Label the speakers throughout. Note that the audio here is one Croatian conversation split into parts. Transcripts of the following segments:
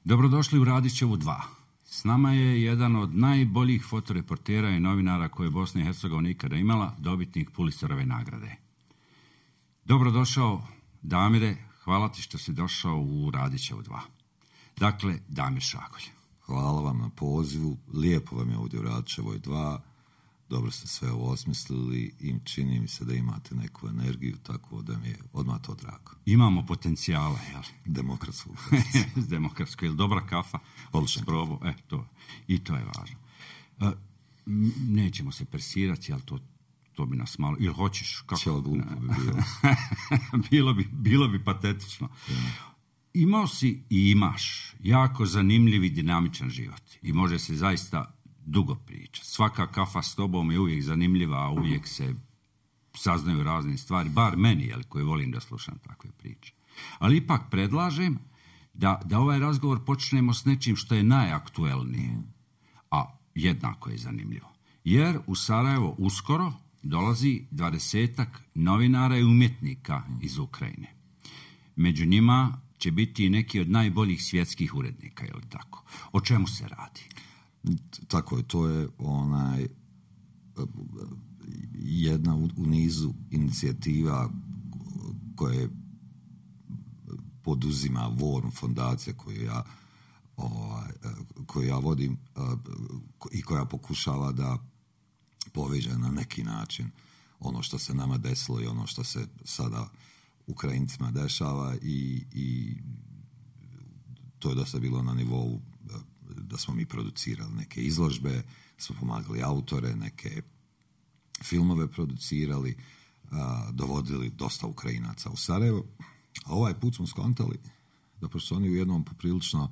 Speaker 1: Dobrodošli u Radićevu 2. S nama je jedan od najboljih fotoreportera i novinara koje je Bosna i Hercegovina ikada imala, dobitnik Pulitzerove nagrade. Dobrodošao, Damire, hvala ti što si došao u Radićevu 2. Dakle, Damir Šagolj.
Speaker 2: Hvala vam na pozivu, lijepo vam je ovdje u Radićevoj 2, dobro ste sve ovo osmislili i čini mi se da imate neku energiju, tako da mi je odmah to drago.
Speaker 1: Imamo potencijala, jel?
Speaker 2: Demokratsku.
Speaker 1: Demokratsku, jel dobra kafa?
Speaker 2: Odlično.
Speaker 1: I to je važno. Nećemo se persirati, jel to bi nas malo... Ili hoćeš?
Speaker 2: Kako? Bi bilo.
Speaker 1: bilo bi patetično. Imao si i imaš jako zanimljiv i dinamičan život. I može se zaista dugo pričati. Svaka kafa s tobom je uvijek zanimljiva, a uvijek se saznaju razne stvari, bar meni, jel, koji volim da slušam takve priče. Ali ipak predlažem da ovaj razgovor počnemo s nečim što je najaktuelnije, a jednako je zanimljivo. Jer u Sarajevo uskoro dolazi 20 novinara i umjetnika iz Ukrajine. Među njima će biti neki od najboljih svjetskih urednika, je li tako? O čemu se radi?
Speaker 2: Tako je, to je jedna u nizu inicijativa koje poduzima Vorm fondacija koju ja vodim i koja pokušava da poveže na neki način ono što se nama desilo i ono što se sada Ukrajincima dešava i to je dosta bilo na nivou da smo mi producirali neke izložbe, smo pomagali autore, neke filmove producirali, dovodili dosta Ukrajinaca u Sarajevo. A ovaj put smo skontali da pošto oni u jednom poprilično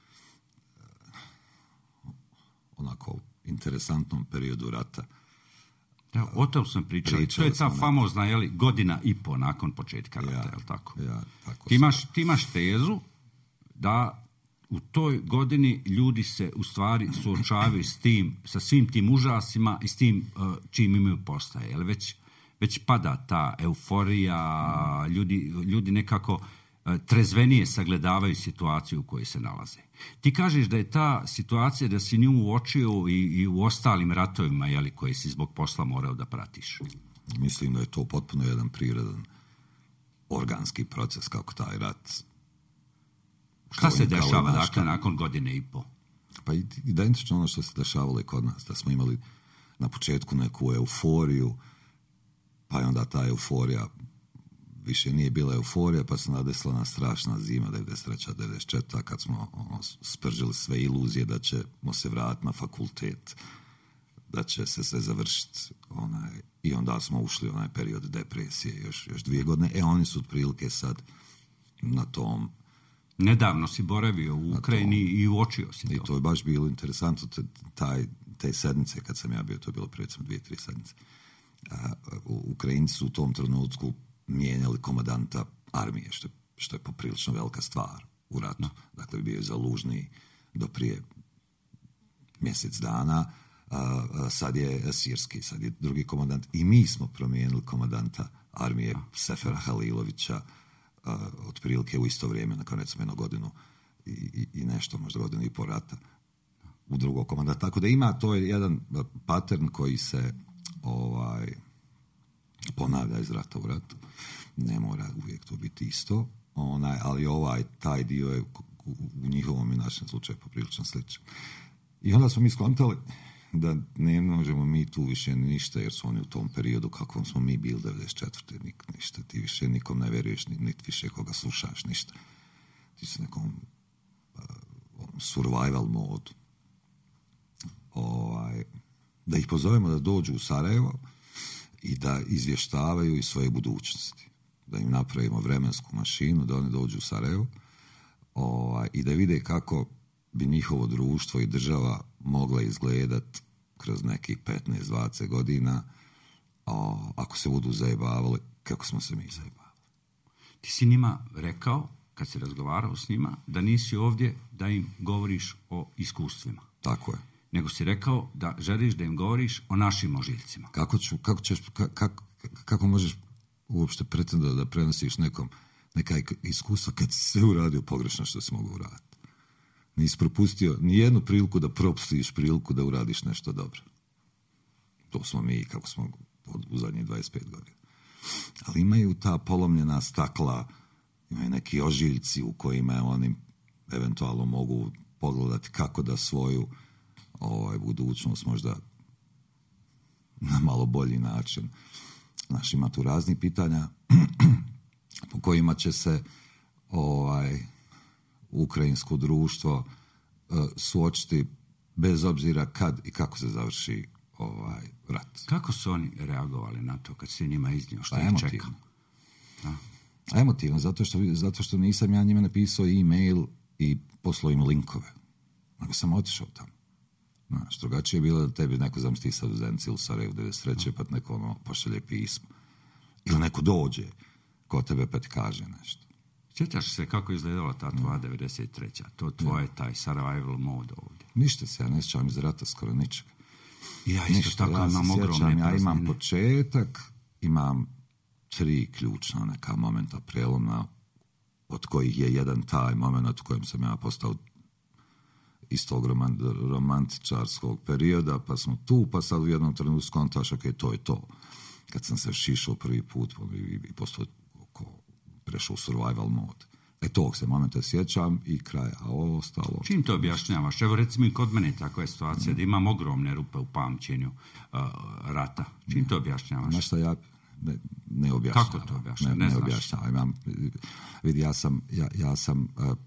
Speaker 2: onako interesantnom periodu rata.
Speaker 1: Da, o tom sam pričao. To je ta famozna godina i po nakon početka rata, je li tako?
Speaker 2: Tako
Speaker 1: ti imaš tezu da u toj godini ljudi se u stvari suočavaju sa svim tim užasima i s tim čim imaju postaje. Jel već pada ta euforija, ljudi nekako trezvenije sagledavaju situaciju u kojoj se nalaze. Ti kažeš da je ta situacija, da si nju uočio i u ostalim ratovima, jeli, koje si zbog posla morao da pratiš.
Speaker 2: Mislim da je to potpuno jedan prirodan organski proces kako taj rat.
Speaker 1: Šta se dešava dakle nakon godine i po?
Speaker 2: Pa identično ono što se dešavalo i kod nas, da smo imali na početku neku euforiju, pa je onda ta euforija više nije bila euforija, pa se nadesila na strašna zima 93. 94. kad smo spržili sve iluzije da ćemo se vratiti na fakultet, da će se sve završiti i onda smo ušli u onaj period depresije još 2 godine. Oni su otprilike sad na tom.
Speaker 1: Nedavno si boravio u Ukrajini i uočio si to.
Speaker 2: I to je baš bilo interesantno, te sedmice kad sam ja bio, to je bilo prije 2-3 sedmice. Ukrajinci su u tom trenutku mijenjali komandanta armije, što je poprilično velika stvar u ratu. Dakle, bio je Zalužni do prije mjesec dana, sad je Sirski, sad je drugi komandant. I mi smo promijenili komandanta armije Sefera Halilovića otprilike u isto vrijeme, nakon recimo 1 godinu i nešto, možda 1.5 godina rata u drugog komandanta. Tako da ima, to je jedan pattern koji se ponavlja iz rata u ratu. Ne mora uvijek to biti isto, ali taj dio je u njihovom i našem slučaju poprilično sličan. I onda smo mi skontali da ne možemo mi tu više ništa, jer su oni u tom periodu kakvom smo mi bili 94. ništa, ti više nikom ne veruješ, niti više koga slušaš, ništa. Ti si nekom survival modu. Da ih pozovemo da dođu u Sarajevo i da izvještavaju iz svoje budućnosti. Da im napravimo vremensku mašinu, da oni dođu u Sarajevo i da vide kako bi njihovo društvo i država mogla izgledati kroz nekih 15-20 godina ako se budu zajebavali kako smo se mi zajebavali.
Speaker 1: Ti si njima rekao, kad si razgovarao s njima, da nisi ovdje da im govoriš o iskustvima.
Speaker 2: Tako je.
Speaker 1: Nego si rekao da želiš da im govoriš o našim ožiljcima.
Speaker 2: Kako možeš uopšte pretendati da prenosiš nekom neka iskustva kad si sve uradio pogrešno što si mogu uraditi? Nisi propustio nijednu priliku da propustiš priliku da uradiš nešto dobro. To smo mi, kako smo u zadnjih 25 godina. Ali imaju ta polomljena stakla, imaju neki ožiljci u kojima oni eventualno mogu pogledati kako da svoju budućnost možda na malo bolji način. Znaš, ima tu raznih pitanja po kojima će se ukrajinsko društvo suočiti bez obzira kad i kako se završi rat.
Speaker 1: Kako su oni reagovali na to kad si njima iznio što ih čeka?
Speaker 2: Emotivno, zato što nisam ja njima napisao e-mail i poslao im linkove. Nego sam otišao tamo. Znaš, drugačije je bilo da tebi neko zamisli sad u Zenici ili Sarajevu 93. pa neko pošalje pismo. Ili neko dođe kod tebe pa ti kaže nešto.
Speaker 1: Sjećaš se kako izgledala ta tvoja 93. To tvoje, taj survival mode ovdje?
Speaker 2: Ništa se, ja ne sjećam iz rata skoro ničega.
Speaker 1: Ja isto ništa, tako imam ogromne praznine.
Speaker 2: Ja imam početak, imam 3 ključna neka momenta prelomna, od kojih je jedan taj moment u kojem sam ja postao iz tog romantičarskog perioda, pa smo tu, pa sad u jednom trenutku skontaš, ok, to je to. Kad sam se šišao prvi put i postao prešao u survival mode. Tog se momenta sjećam i kraja, a ovo ostalo...
Speaker 1: Čim to objašnjavaš? Evo recimo i kod mene takva je situacija da imam ogromne rupe u pamćenju rata. Čim to objašnjavaš?
Speaker 2: Znaš šta ja ne objašnjavam.
Speaker 1: Kako to objašnjavam? Ne
Speaker 2: objašnjavam. Vidi, ja sam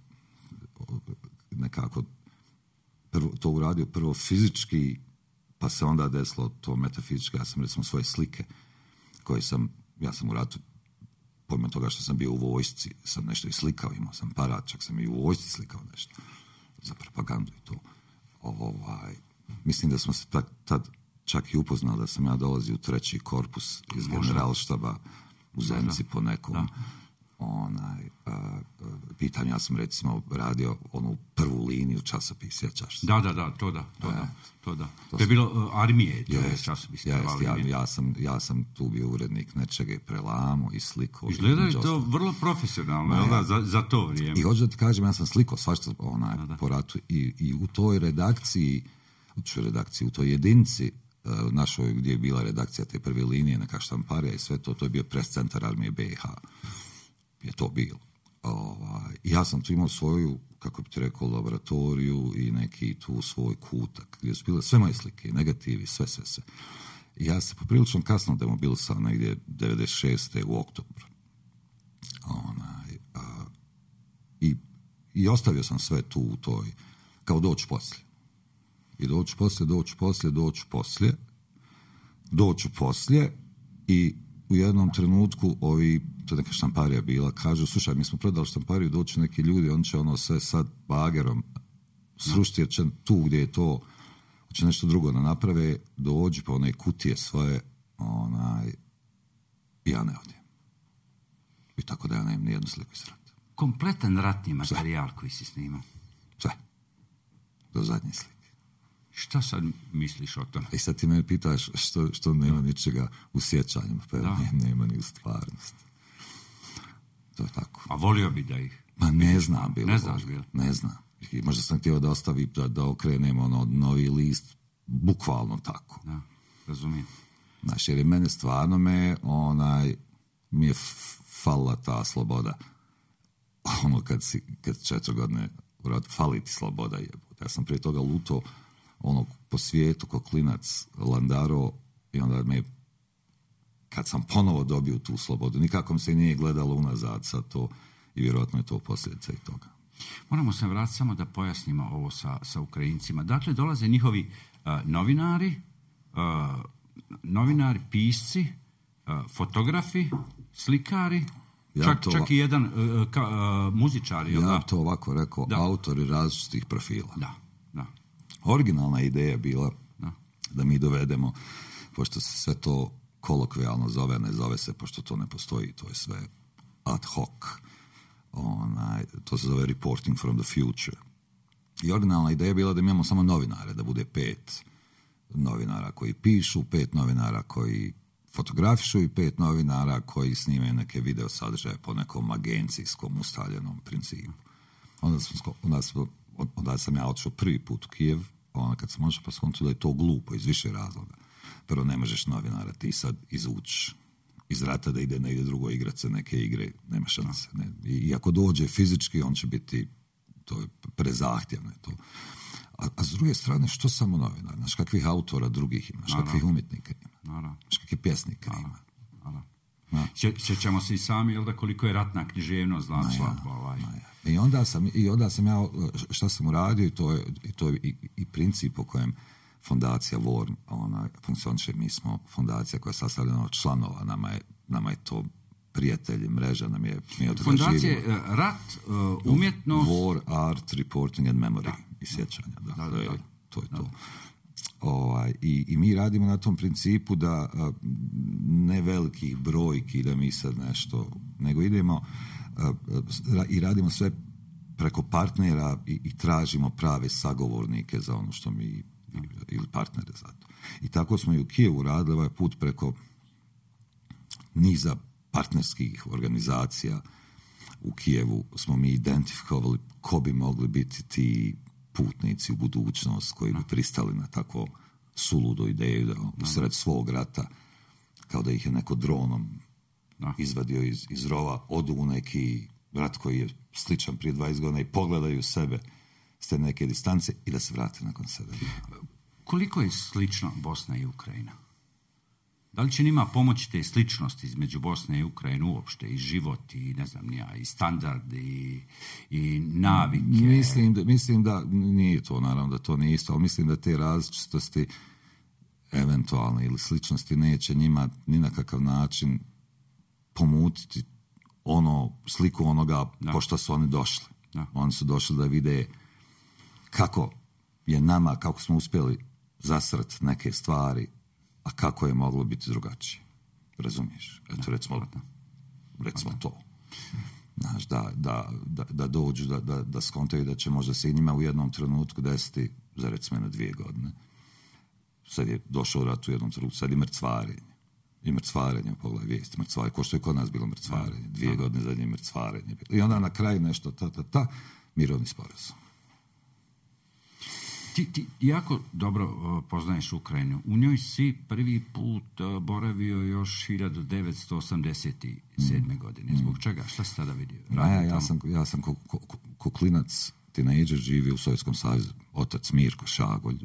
Speaker 2: nekako to uradio prvo fizički, pa se onda desilo to metafizički. Ja sam recimo svoje slike koje ja sam u ratu, pomimo toga što sam bio u vojsci, sam nešto i slikao, imao sam parat, čak sam i u vojsci slikao nešto za propagandu i to. Mislim da smo se tad čak i upoznali da sam ja dolazio u 3. korpus iz generalštaba u Zenici po nekom pitanju. Ja sam recimo radio onu prvu liniju časopis, sjećaš se?
Speaker 1: Da, to da. To je bilo armije, to je časopis.
Speaker 2: Ja sam tu bio urednik nečega i prelamo i slikao.
Speaker 1: Izgleda je to vrlo profesionalno, za to vrijeme.
Speaker 2: I hoću da ti kažem, ja sam slikao svašta po ratu i u toj redakciji, u toj jedinici našoj gdje je bila redakcija te prve linije, neka štamparija i sve to je bio pres centar armije BiH. Je to bilo. Ja sam tu imao svoju, kako bi ti rekao, laboratoriju i neki tu svoj kutak, gdje su bile sve moje slike, negativi, sve. I ja se poprilično kasno demobilisao negdje 96. u oktobru. I ostavio sam sve tu u toj, kao doću poslije. I doću poslije i u jednom trenutku to je neka štamparija bila, kažu, slušaj, mi smo prodali štampariju, doći neki ljudi, oni će sve sad bagerom srušiti, jer će tu gdje je to, će nešto drugo da naprave, dođi pa one kutije svoje, ja ne odijem. I tako da ja nemam nijednu sliku iz rata.
Speaker 1: Kompletan ratni materijal koji si snimao?
Speaker 2: Sve. Do zadnje slike.
Speaker 1: Šta sad misliš o tome?
Speaker 2: I sad ti me pitaš što nema ničega u sjećanjima, pa nema ni u stvarnosti. To je tako.
Speaker 1: A volio bi da ih...
Speaker 2: Ma ne znam bilo.
Speaker 1: Ne znaš bilo?
Speaker 2: Ne znam. I možda sam htio da ostavi, da okrenemo novi list, bukvalno tako.
Speaker 1: Da, razumijem.
Speaker 2: Znaš, jer je mene stvarno mi je falila ta sloboda. Kad 4 godine fali ti sloboda jebote. Ja sam prije toga luto po svijetu ko klinac landaro i onda kad sam ponovo dobio tu slobodu, nikako mi se nije gledalo unazad sa to i vjerojatno je to posljedica i toga.
Speaker 1: Moramo se vratiti samo da pojasnimo ovo sa Ukrajincima. Dakle, dolaze njihovi novinari, pisci, fotografi, slikari, čak i jedan muzičar.
Speaker 2: Ja to ovako rekao, autori različitih profila.
Speaker 1: Da.
Speaker 2: Originalna ideja je bila da mi dovedemo, pošto se sve to kolokvijalno zove, ne zove se, pošto to ne postoji, to je sve ad hoc. To se zove reporting from the future. I originalna ideja je bila da imamo samo novinare, da bude 5 novinara koji pišu, 5 novinara koji fotografišu i 5 novinara koji snimaju neke video sadržaje po nekom agencijskom ustaljenom principu. Onda smo onda sam ja otišao prvi put u Kijev, kad sam otišao pa skončio da je to glupo iz više razloga. Prvo, ne možeš novinara ti sad izvući iz rata da ide negdje drugo igrat se neke igre, nema šanse. Ne? I ako dođe fizički, on će biti, to je prezahtjevno. To. A s druge strane, što samo novinar? Znaš kakvih autora drugih ima, znaš kakvih umjetnika ima, znaš kakvih pjesnika ima.
Speaker 1: Sjećamo se i sami, jel da, koliko je ratna književnost značila.
Speaker 2: I onda sam ja, šta sam uradio, i to je i princip po kojem fondacija VOR funkcioniše. Mi smo fondacija koja je sastavljena od članova, nama je to prijatelji, mreža nam je...
Speaker 1: Fondacije, rat, umjetnost...
Speaker 2: War, Art, Reporting and Memory i sjećanja. To je to. I mi radimo na tom principu da ne velikih brojki da mi sad nešto, nego idemo i radimo sve preko partnera i tražimo prave sagovornike za ono što mi, ili partnere za to. I tako smo i u Kijevu radili ovaj put preko niza partnerskih organizacija. U Kijevu smo mi identifikovali ko bi mogli biti ti putnici u budućnost koji bi pristali na tako suludu ideju da usred svog rata, kao da ih je neko dronom izvadio iz rova, odu u neki rat koji je sličan prije 20 godina i pogledaju sebe s te neke distance i da se vrate nakon sebe.
Speaker 1: Koliko je slično Bosna i Ukrajina? Da li će njima pomoći te sličnosti između Bosne i Ukrajine uopšte, i život, i ne znam nija, i standard, i navike?
Speaker 2: Mislim da nije to, naravno da to nije isto, ali mislim da te različitosti eventualne ili sličnosti neće njima ni na kakav način pomutiti sliku onoga pošto su oni došli. Oni su došli da vide kako je nama, kako smo uspjeli zasret neke stvari, a kako je moglo biti drugačije. Razumiješ? Eto, recimo to. Znaš, da dođu, da skontaju da će možda se i njima u jednom trenutku desiti, za recimo na 2 godine. Sad je došao rat u jednom trenutku, sad je mrcvarenje. I mrcvarenje, pogledaj vijesti, mrcvarenje, ko što je kod nas bilo mrcvarenje. 2 godine zadnje mrcvarenje. I onda na kraju nešto, mirovni sporazum.
Speaker 1: Ti jako dobro poznaješ Ukrajinu. U njoj si prvi put boravio još 1987. godine. Zbog čega? Šta si tada vidio?
Speaker 2: Ja sam ko klinac, tinejdžer, živio u Sovjetskom savezu. Otac Mirko Šagolj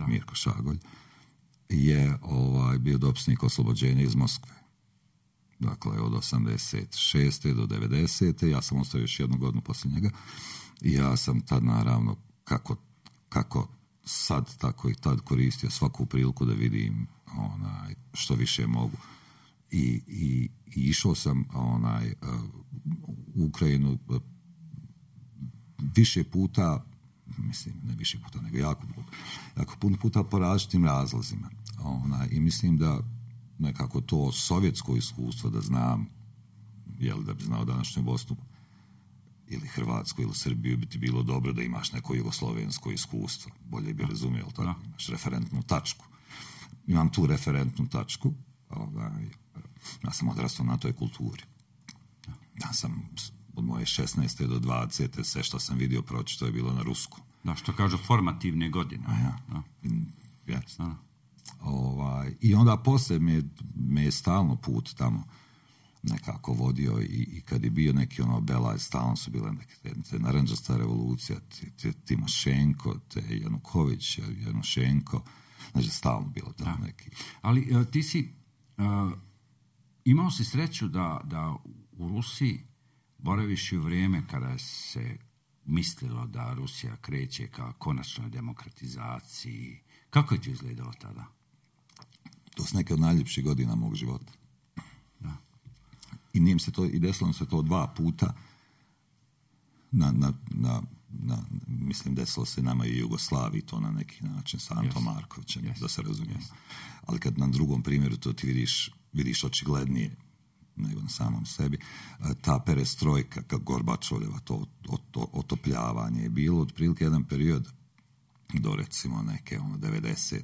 Speaker 2: je bio dopisnik oslobođenja iz Moskve. Dakle, od 86. do 90. Ja sam ostao još 1 godinu poslije njega. I ja sam tad, naravno, kako sad, tako i tad koristio svaku priliku da vidim što više mogu. I išao sam u Ukrajinu više puta, mislim, ne više puta, nego jako puno puta po različitim razlozima. I mislim da nekako to sovjetsko iskustvo da znam, da bi znao današnju Bosnu ili Hrvatsku ili Srbiju, bi ti bilo dobro da imaš neko jugoslovensko iskustvo. Bolje bi razumio, tako? Imaš referentnu tačku. Imam tu referentnu tačku. Ja sam odrastao na toj kulturi. Ja sam od moje 16. do 20. sve što sam vidio pročito je bilo na rusku.
Speaker 1: Da, što kažu formativne godine.
Speaker 2: I onda poslije me je stalno put tamo nekako vodio i kad je bio neki Belaj, stalno su bile neke naranđasta revolucija, Timošenko, Januković, Janušenko, znači stalno bilo tamo neki.
Speaker 1: Ali ti si imao si sreću da u Rusiji boraviš u vrijeme kada se mislilo da Rusija kreće ka konačnoj demokratizaciji. Kako je ti izgledalo tada?
Speaker 2: To su neke od najljepših godina mog života. I i desilo se to 2 puta mislim desilo se nama i Jugoslaviji to na neki način sa Antom Markovićem, da se razumijemo. Ali kad na drugom primjeru to ti vidiš očiglednije nego na samom sebi, ta perestrojka, Gorbačovljeva, to otopljavanje je bilo otprilike jedan period do recimo neke 90.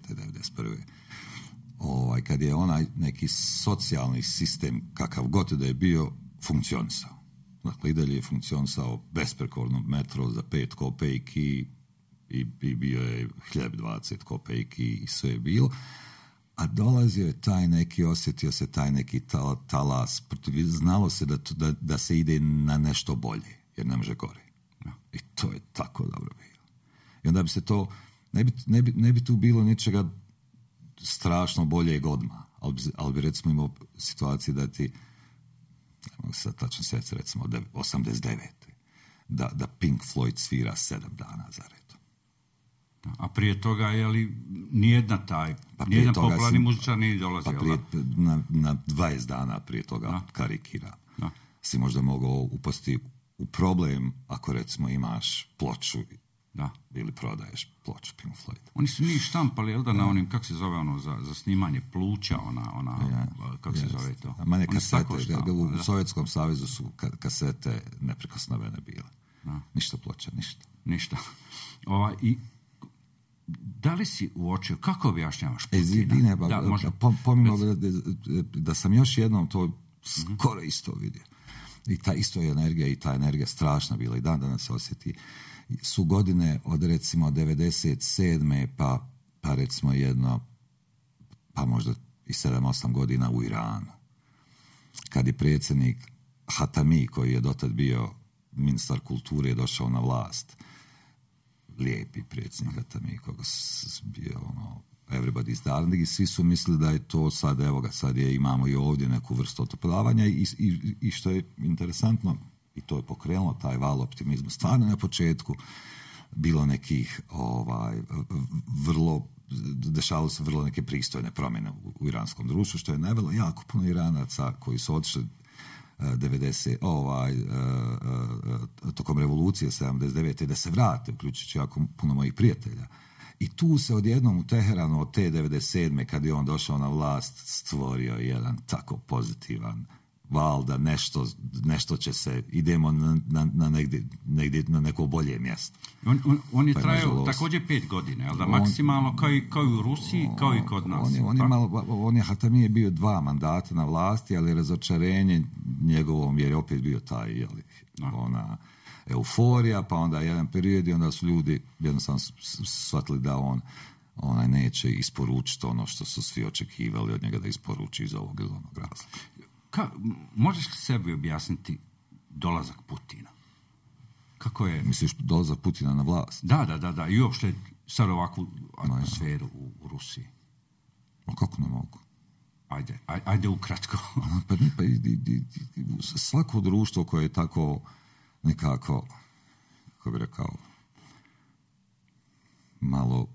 Speaker 2: 91. Kad je onaj neki socijalni sistem, kakav god da je bio, funkcionisao. Dakle, i dalje je funkcionisao besprekorno, metro za 5 kopejki, i bio je hljeb 20 kopejki i sve je bilo. A dolazio je taj neki, osjetio se taj neki talas, znalo se da se ide na nešto bolje, jer ne može gore. I to je tako dobro bilo. I onda bi se to, ne bi tu bilo ničega strašno boljeg odmah, ali bi recimo imao situaciju da ti, ne mogu se sad tačno sjeti, recimo 89. Da Pink Floyd svira 7 dana za redom.
Speaker 1: A prije toga, je li nijedan popularni muzičar nije dolazio?
Speaker 2: Pa prije, na 20 dana prije toga karikira. Si možda mogao upasti u problem ako recimo imaš ploču ili prodaješ ploču Pink Floyd.
Speaker 1: Oni su njih štampali, jel da, na onim, kako se zove ono, za snimanje pluća, kako se zove to?
Speaker 2: Manje kasete, u Sovjetskom savezu su kasete neprikosnovene bile. Ništa ploča, ništa. I da li si uočio, kako objašnjavaš Putina? Pomimo da sam još jednom to skoro isto vidio. I ta isto je energija, i ta energija strašna bila i dan danas se osjeti. Su godine od recimo 97. pa recimo pa možda i 7-8 godina u Iranu. Kad je predsjednik Hatami, koji je dotad bio ministar kulture, došao na vlast, lijepi predsjednik Hatami, koga bio everybody's darling, i svi su mislili da je to sad, evo ga, sad imamo i ovdje neku vrstu otopljavanja i što je interesantno, i to je pokrenulo taj val optimizma. Stvarno na početku bilo nekih dešavalo se vrlo neke pristojne promjene u iranskom društvu, što je navelo jako puno Iranaca koji su otišli tokom revolucije 79. da se vrate, uključujući jako puno mojih prijatelja. I tu se odjednom u Teheranu od te 97. kad je on došao na vlast stvorio jedan tako pozitivan val da nešto će se, idemo na negdje na neko bolje mjesto.
Speaker 1: On je trajao također 5 godina, ali da maksimalno kao i u Rusiji, kao i kod nas.
Speaker 2: Hatami je bio 2 mandata na vlasti, ali razočarenje njegovom, jer je opet bio taj ona euforija, pa onda jedan period i onda su ljudi jednostavno shvatili da on neće isporučiti ono što su svi očekivali od njega da isporuči iz ovog ili onog razloga.
Speaker 1: Možeš li sebi objasniti dolazak Putina? Kako je?
Speaker 2: Misliš dolazak Putina na vlast?
Speaker 1: Da. I uopšte sad ovakvu atmosferu u Rusiji.
Speaker 2: A kako ne mogu?
Speaker 1: Ajde ukratko.
Speaker 2: Svako društvo koje je tako nekako, kako bi rekao, malo,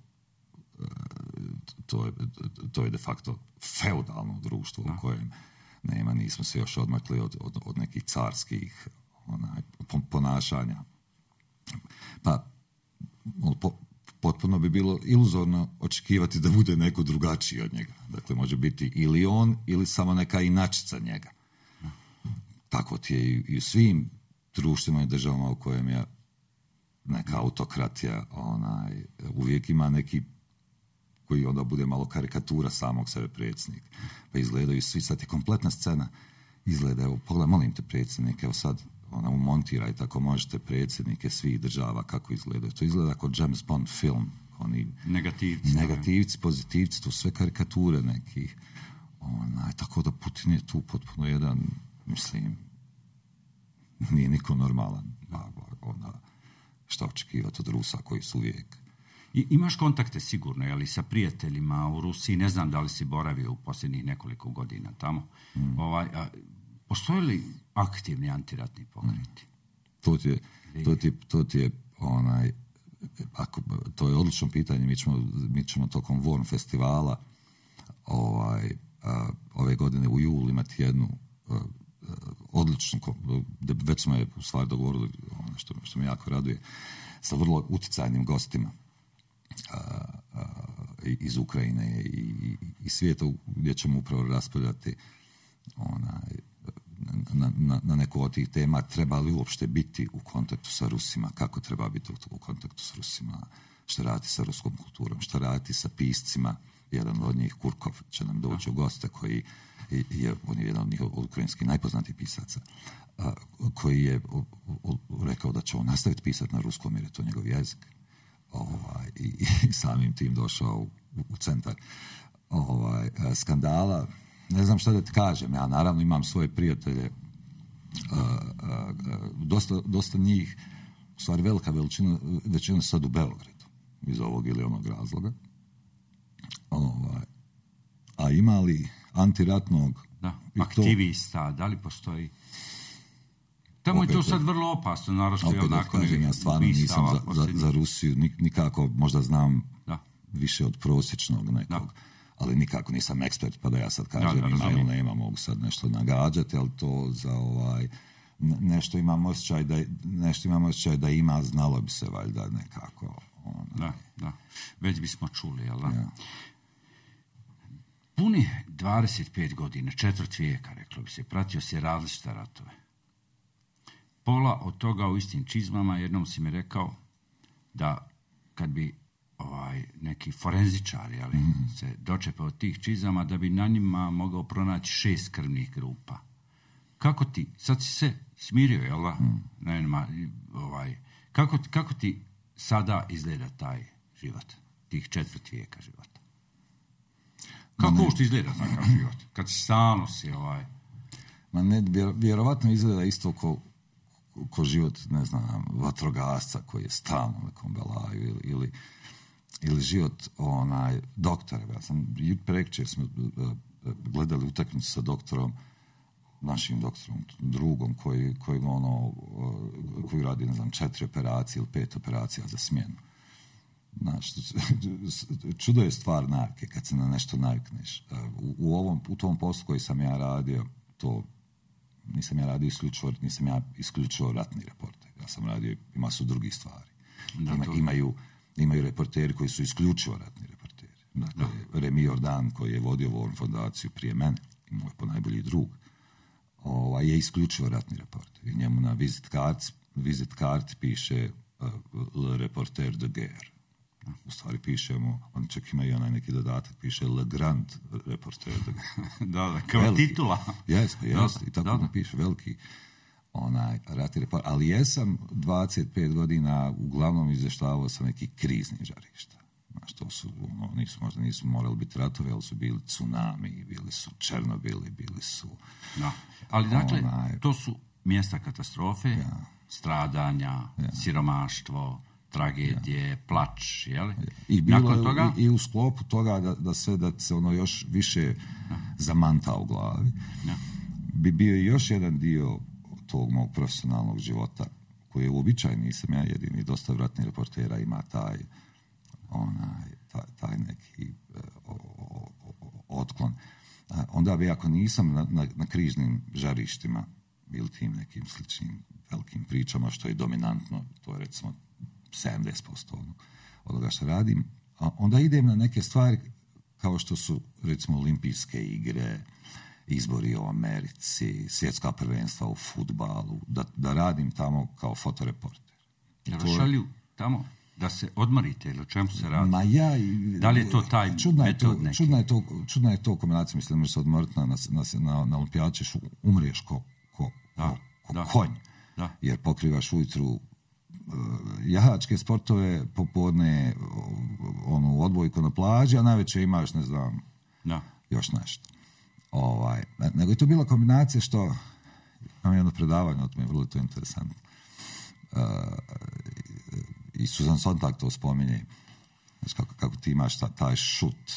Speaker 2: to je de facto feudalno društvo u kojem nismo se još odmakli od nekih carskih ponašanja. Pa potpuno bi bilo iluzorno očekivati da bude neko drugačiji od njega. Dakle, može biti ili on ili samo neka inačica njega. Tako ti je i u svim društvima i državama u kojem je neka autokratija, uvijek ima neki koji onda bude malo karikatura samog sebe predsjednika. Pa izgledaju svi, sad je kompletna scena izgleda, evo, pogledaj, molim te predsjednike, evo sad umontiraj tako možete predsjednike svih država kako izgledaju. To izgleda kao James Bond film. Oni negativci, pozitivci, to sve karikature nekih. Tako da Putin je tu potpuno jedan, mislim, nije niko normalan. Šta očekivati od Rusa koji su uvijek.
Speaker 1: I imaš kontakte sigurno, jeli, sa prijateljima u Rusiji, ne znam da li si boravio u posljednjih nekoliko godina tamo. Postoje li aktivni antiratni pokreti?
Speaker 2: To ti je to je odlično pitanje. Mi ćemo tokom Warm festivala ove godine u julu imati jednu odličnu, već smo je u stvari dogovorili, što me jako raduje, sa vrlo utjecajnim gostima iz Ukrajine i svijeta, gdje ćemo upravo raspravljati na neku od tih tema, treba li uopšte biti u kontaktu sa Rusima, kako treba biti u kontaktu sa Rusima, šta raditi sa ruskom kulturom, šta raditi sa piscima. Jedan od njih, Kurkov, će nam doći u goste, koji on je jedan od njih od ukrajinskih najpoznatijih pisaca, koji je rekao da će on nastaviti pisati na ruskom jer je to njegov jezik. i samim tim došao u centar skandala. Ne znam šta da ti kažem, ja naravno imam svoje prijatelje, dosta njih, u stvari velika većina sad u Beogradu, iz ovog ili onog razloga. A ima li antiratnog...
Speaker 1: Da, aktivista, da li postoji... Tamo je to sad vrlo opasno, naravno onako...
Speaker 2: Ja stvarno nisam za Rusiju, nikako možda znam više od prosječnog nekog, ali nikako nisam ekspert, pa da ja sad kažem ima ili nema, mogu sad nešto nagađati, ali to za nešto imam osjećaj da ima, znalo bi se valjda nekako.
Speaker 1: Da. Već bismo čuli, jel da? Ja. Puni 25 godina, 4 vijeka, reklo bi se, pratio se različite ratove. Pola od toga u istim čizmama. Jednom si mi rekao da kad bi neki forenzičari se dočepao od tih čizama, da bi na njima mogao pronaći 6 krvnih grupa. Kako ti, sad si se smirio, jel da? Kako ti sada izgleda taj život, tih 4 vijeka života? Kako što izgleda takav život? Kad si stalno si
Speaker 2: vjerovatno izgleda isto ko život, ne znam, vatrogasca koji je stalno u nekom belaju ili život doktora. Ja sam prekjučer smo gledali utakmicu sa doktorom, našim doktorom, drugom koji radi, ne znam, 4 operacije ili 5 operacija za smjenu. Znaš, čudo je stvar navike kad se na nešto navikneš. U tom poslu koji sam ja radio, to nisam ja radio isključivo ratni reporter. Ja sam radio, ima su drugi stvari. Imaju reporteri koji su isključivo ratni reporteri. Dakle, Remi Jordan, koji je vodio ovu fondaciju prije mene, i moj ponajbolji drug, je isključivo ratni reporter. I njemu na vizit karti piše Le Reporter de Guerre. U stvari pišemo, on čak ima i onaj neki dodatak, piše Le Grand Reporter de Guerre.
Speaker 1: Da, kao veliki titula.
Speaker 2: Jeste, i tako napiše, veliki ratni reporter. Ali jesam 25 godina uglavnom izvještavao sam nekih kriznih žarišta. Znaš, to su, možda nisu morali biti ratovi, ali su bili tsunami, bili su Černobili, bili su...
Speaker 1: Da. Ali dakle, to su mjesta katastrofe, stradanja, siromaštvo, tragedije, plač, jel?
Speaker 2: I u sklopu toga da se ono još više zamanta u glavi, bi bio i još jedan dio tog mog profesionalnog života, koji je uobičajen, nisam ja jedini, dosta ratnih reportera ima taj neki otklon. Onda bi, ako nisam na križnim žarištima ili tim nekim sličnim velikim pričama, što je dominantno, to je recimo 70% onoga što radim, onda idem na neke stvari kao što su recimo olimpijske igre, izbori u Americi, svjetska prvenstva u fudbalu, da radim tamo kao fotoreporter.
Speaker 1: Šalju tamo da se odmarite ili o čemu se radi? Da li je to taj metod neki?
Speaker 2: Čudna je to kombinacija, mislim, možeš se odmoriti na olimpijadu, ćeš umriješ ko konj, jer pokrivaš ujutru jahačke sportove, popodne odbojku na plaži, a najveće imaš, ne znam, još nešto. Nego je to bila kombinacija što imam jedno predavanje, to mi je vrlo to interesantno. I Susan Sontag to spominje, znači kako ti imaš taj šut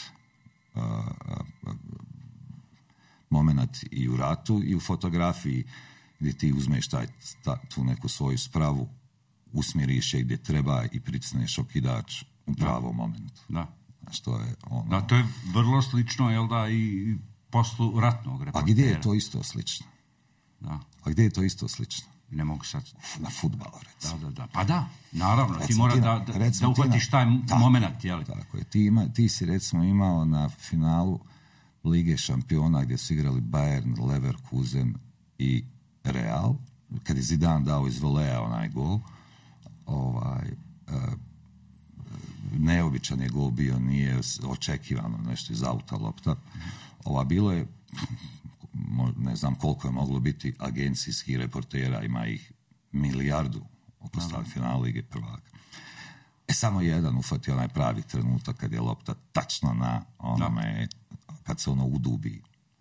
Speaker 2: moment i u ratu i u fotografiji, gdje ti uzmeš tu neku svoju spravu, usmjeriš je gdje treba i pritisneš okidač u pravom momentu. Što je
Speaker 1: to je vrlo slično, jel da, i poslu ratnog reportera.
Speaker 2: A gdje je to isto slično?
Speaker 1: Ne mogu sad...
Speaker 2: Na fudbalu, recimo.
Speaker 1: Da. Pa da, naravno, ti mora da uhvatiš taj moment, jel?
Speaker 2: Tako je. Ti si, recimo, imao na finalu Lige šampiona gdje su igrali Bayern, Leverkusen i Real, kad je Zidane dao iz volea onaj gol, neobičan je gol bio, nije očekivano nešto iz auta lopta. Bilo je, ne znam koliko je moglo biti agencijskih reportera, ima ih milijardu oko finala Lige prvaka. samo jedan ufati onaj pravi trenutak kad je lopta tačno na onome, kad se ono udubi.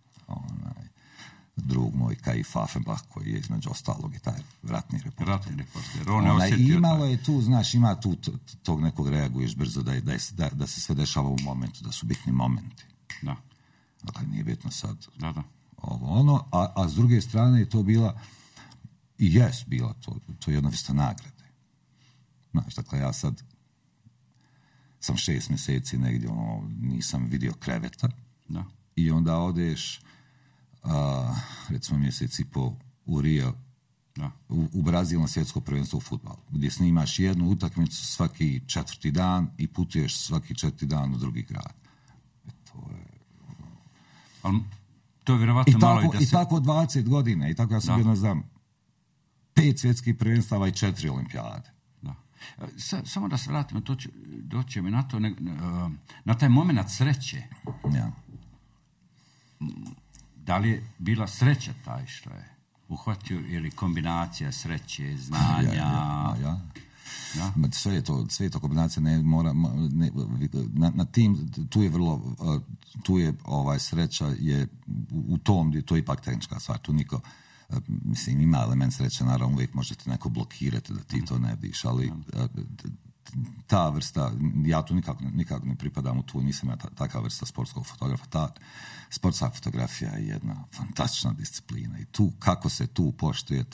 Speaker 2: Drug moj Kai Pfaffenbach, koji je između ostalog i taj ratni reporter. I imalo je tu, znaš, ima tu tog nekog reaguješ brzo da se sve dešava u momentu, da su bitni momenti.
Speaker 1: Da.
Speaker 2: Dakle, nije bitno sad
Speaker 1: da.
Speaker 2: A s druge strane je to bila i bila to jedna vrsta nagrade. Znaš, dakle, ja sad sam 6 mjeseci negdje, nisam vidio kreveta.
Speaker 1: Da.
Speaker 2: I onda odeš recimo mjesec i po u Rio, u Brazil na svjetsko prvenstvo u fudbalu, gdje snimaš jednu utakmicu svaki 4. dan i putuješ svaki 4. dan u drugi grad.
Speaker 1: To je vjerovatno malo i da se...
Speaker 2: I tako 20 godina, i tako ja sam bio, ne znam, 5 svjetskih prvenstava i 4 olimpijade.
Speaker 1: Da. Samo da se vratimo, doći mi na to, na taj moment sreće.
Speaker 2: Ja.
Speaker 1: Da li je bila sreća taj što je uhvatio ili kombinacija sreće, znanja?
Speaker 2: Ja. Sve je to kombinacija, na tim, tu je sreća je u tom, to je ipak tehnička stvar, tu niko, mislim, ima element sreće, naravno uvijek možete neko blokirati da ti to ne vidiš, ali ta vrsta, ja tu nikako ne pripadam u tu, nisam ja takva vrsta sportskog fotografa. Ta sportska fotografija je jedna fantastična disciplina i tu, kako se tu poštuje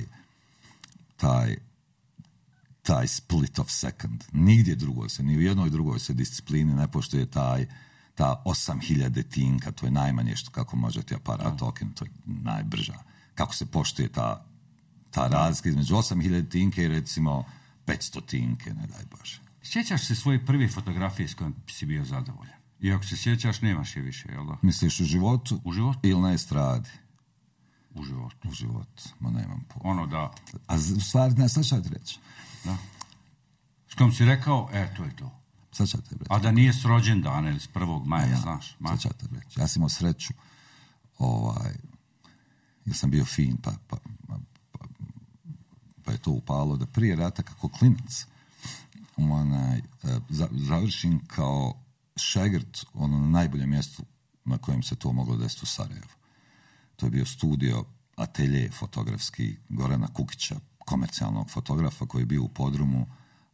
Speaker 2: taj split of second. Nigdje drugoj se, ni u jednoj drugoj se disciplini ne poštuje ta 8000 tinka, to je najmanje što kako možete aparat okinuti, to je najbrža. Kako se poštuje ta razlika između 8000 tinke i recimo 500 tinke, ne daj Bože.
Speaker 1: Sjećaš se svoje prve fotografije s kojom si bio zadovoljan? I ako se sjećaš, nemaš je više, jel da?
Speaker 2: Misliš u životu?
Speaker 1: U životu?
Speaker 2: Ili na estradi?
Speaker 1: U životu.
Speaker 2: U životu, ma nemam pojma.
Speaker 1: Ono da...
Speaker 2: A stvari, ne, sad ću ti reći.
Speaker 1: Da. S kojom si rekao, to je to.
Speaker 2: Sad ću ti reći.
Speaker 1: A da nije s rođendana ili s 1. maja, znaš?
Speaker 2: Sad ću ti reći. Ja sam imao sreću, ja sam bio fin, pa je to upalo da prije rata kako klinac završim kao šegrt na najboljem mjestu na kojem se to moglo desiti u Sarajevu. To je bio studio, atelje fotografski Gorana Kukića, komercijalnog fotografa koji je bio u podrumu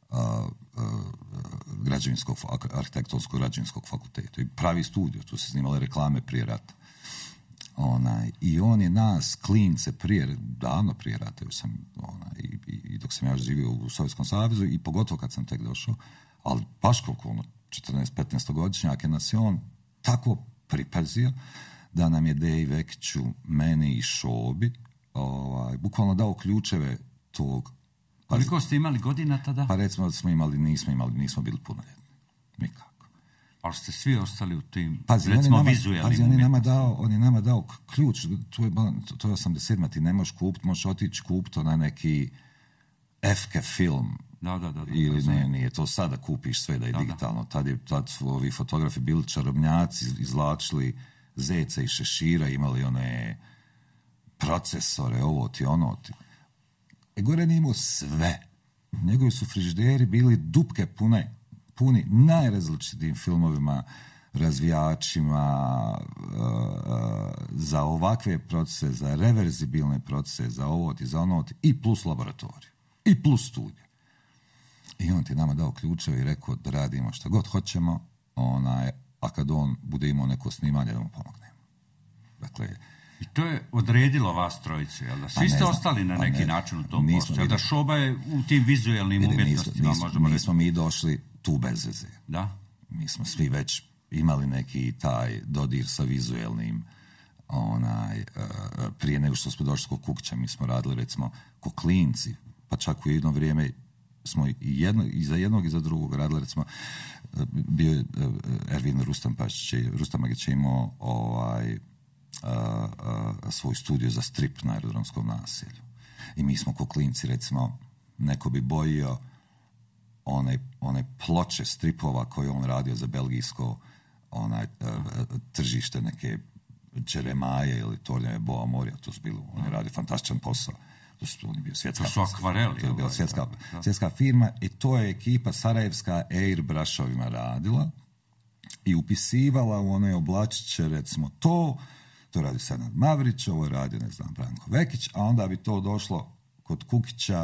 Speaker 2: arhitektonskog građevinskog fakulteta. I pravi studio, tu se snimale reklame prije rata. I on je nas, klince, davno prije rata, i dok sam ja živio u Sovjetskom savezu i pogotovo kad sam tek došao, ali baš koliko 14-15 godišnjake nas je on tako pripazio da nam je Deji Vekiću, meni i Šobi bukvalno dao ključeve tog.
Speaker 1: Koliko ste imali godina tada?
Speaker 2: Pa recimo da nismo bili punoljetni. Nikako.
Speaker 1: Ali ste svi ostali u tim, recimo, vizualnim
Speaker 2: on je nama dao ključ, to je 87. Ti ne možeš kupiti, možeš otići kupiti na neki FK film.
Speaker 1: Da.
Speaker 2: Ili nije to sada kupiš sve da je digitalno. Tad su ovi fotografi bili čarobnjaci, izvlačili zece i šešira, imali one procesore, ovo ti, ono ti. Goran je imao sve. Njegovi su frižideri bili dupke puni najrazličitijim filmovima, razvijačima, za ovakve procese, za reverzibilne procese, za ovo ti, za ono ti, i plus laboratoriju, i plus studiju. I on ti nama dao ključeve i rekao da radimo šta god hoćemo, a kad on bude imao neko snimanje, da mu pomognemo. Dakle,
Speaker 1: i to je odredilo vas trojicu, jel da? Svi ste ostali na neki način u tom poslu, jel da? Šoba je u tim vizualnim umjetnostima, možemo reći.
Speaker 2: Nismo mi došli tu bez veze.
Speaker 1: Da?
Speaker 2: Mi smo svi već imali neki taj dodir sa vizualnim, prije nego što smo došli kod Kukića, mi smo radili recimo ko klinci, pa čak u jedno vrijeme smo i za jednog i za drugog radili, recimo bio je Ervin Rustamagić je imao svoj studio za strip na Aerodromskom naselju. I mi smo ko klinci, recimo, neko bi bojio one ploče stripova koje on radio za belgijsko tržište, neke Džeremaje ili Tornjeve Boa Morija, to su bili, on je radio fantastičan posao. To je bio svjetska,
Speaker 1: to su akvareli.
Speaker 2: To je bila svjetska firma i to je ekipa sarajevska Airbrušovima radila i upisivala u one oblačiće, recimo to radi Senad Mavrić, ovo radi, ne znam, Branko Vekić, a onda bi to došlo kod Kukića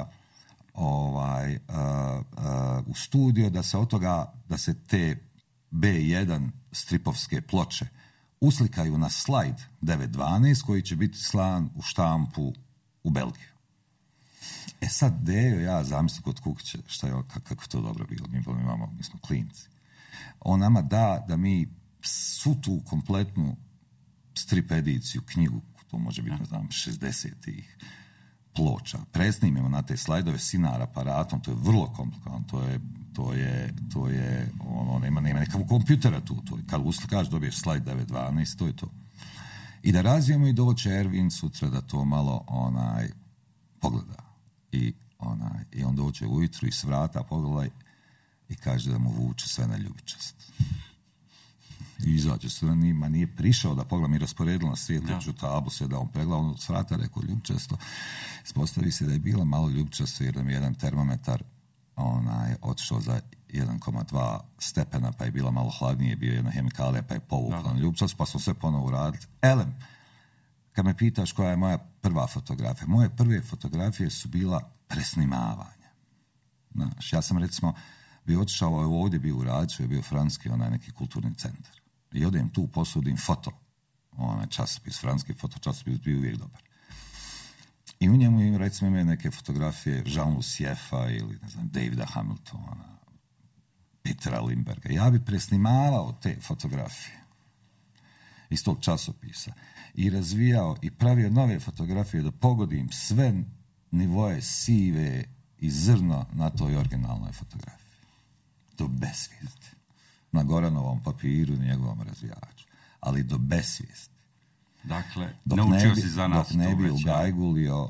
Speaker 2: u studio da se od toga, da se te B1 stripovske ploče uslikaju na slajd 9.12 koji će biti slan u štampu u Belgiju. Sad Dejo, ja zamislim kod Kukića šta je, kako to dobro bilo, mi smo klinci. On nama da mi svu tu kompletnu strip ediciju, knjigu, to može biti, ne znam, 60-ih ploča, presnimimo na te slajdove sinar aparatom, to je vrlo komplikovano, to je nema nekakvog kompjutera tu, kad uslikaš dobiješ slajd 9.12, to je to. I da razvijemo i doće Ervin sutra da to malo pogleda. I on dođe ujutru i s vrata pogleda i kaže da mu vuče sve na ljubičast. I izađe se, nije prišao da pogleda, mi rasporedili na svijetliću tablu, sve da on pregleda, on s vrata rekao ljubičasto. Ispostavi se da je bilo malo ljubičasto jer nam je jedan termometar otišao za 1,2 stepena, pa je bila malo hladnije, bio jedna hemikalija, pa je povukla na ljubičasto, pa smo sve ponovo uradili. Elem, kad me pitaš koja je moja prva fotografija, moje prve fotografije su bila presnimavanja. Znaš, ja sam recimo bio otišao ovdje, bio u Radiću, je bio francuski neki kulturni centar. I odem tu, posudim foto, časopis, francuski fotočasopis bio uvijek dobar. I u njemu, recimo, imaju neke fotografije Jean-Luc Jeffa ili, ne znam, Davida Hamiltona, Petera Lindberga. Ja bi presnimavao te fotografije iz tog časopisa i razvijao i pravio nove fotografije da pogodim sve nivoje sive i zrno na toj originalnoj fotografiji. Do besvijesti. Na Goranovom papiru i njegovom razvijaču. Ali do besvijesti.
Speaker 1: Dakle, naučio si za nas.
Speaker 2: Dok ne bi ugajgulio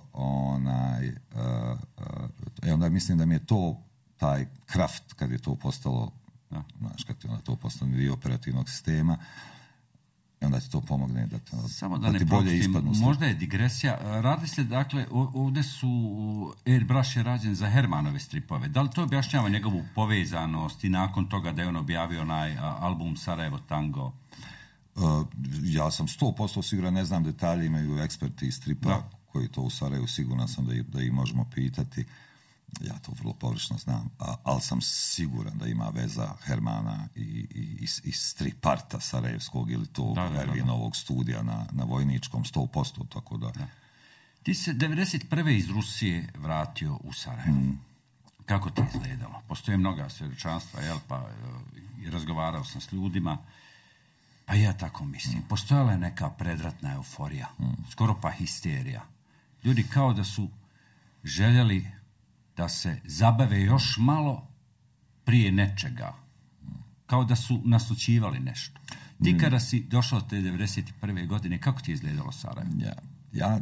Speaker 2: onda mislim da mi je to taj kraft, kad je to postalo kad je to postalo dio operativnog sistema, i onda ti to pomogne da
Speaker 1: ti bolje ispadnu. Možda je digresija. Radili ste, dakle, ovdje su Airbrush je rađen za Hermanove stripove. Da li to objašnjava njegovu povezanost i nakon toga da je on objavio onaj album Sarajevo Tango?
Speaker 2: Ja sam 100% siguran, ne znam detalje, imaju eksperti iz stripa koji to u Sarajevu, siguran sam da ih možemo pitati. Ja to vrlo površno znam, ali sam siguran da ima veza Hermana i striparta sarajevskog ili tog Ervinovog studija na Vojničkom 100%, tako da.
Speaker 1: Ti se 1991. iz Rusije vratio u Sarajevo. Kako ti je izgledalo? Postoje mnoga svjedočanstva, pa razgovarao sam s ljudima, pa ja tako mislim. Postojala je neka predratna euforija, skoro pa histerija. Ljudi kao da su željeli da se zabave još malo prije nečega. Kao da su naslućivali nešto. Ti kada si došao te 1991. godine, kako ti je izgledalo Sarajevo?
Speaker 2: Ja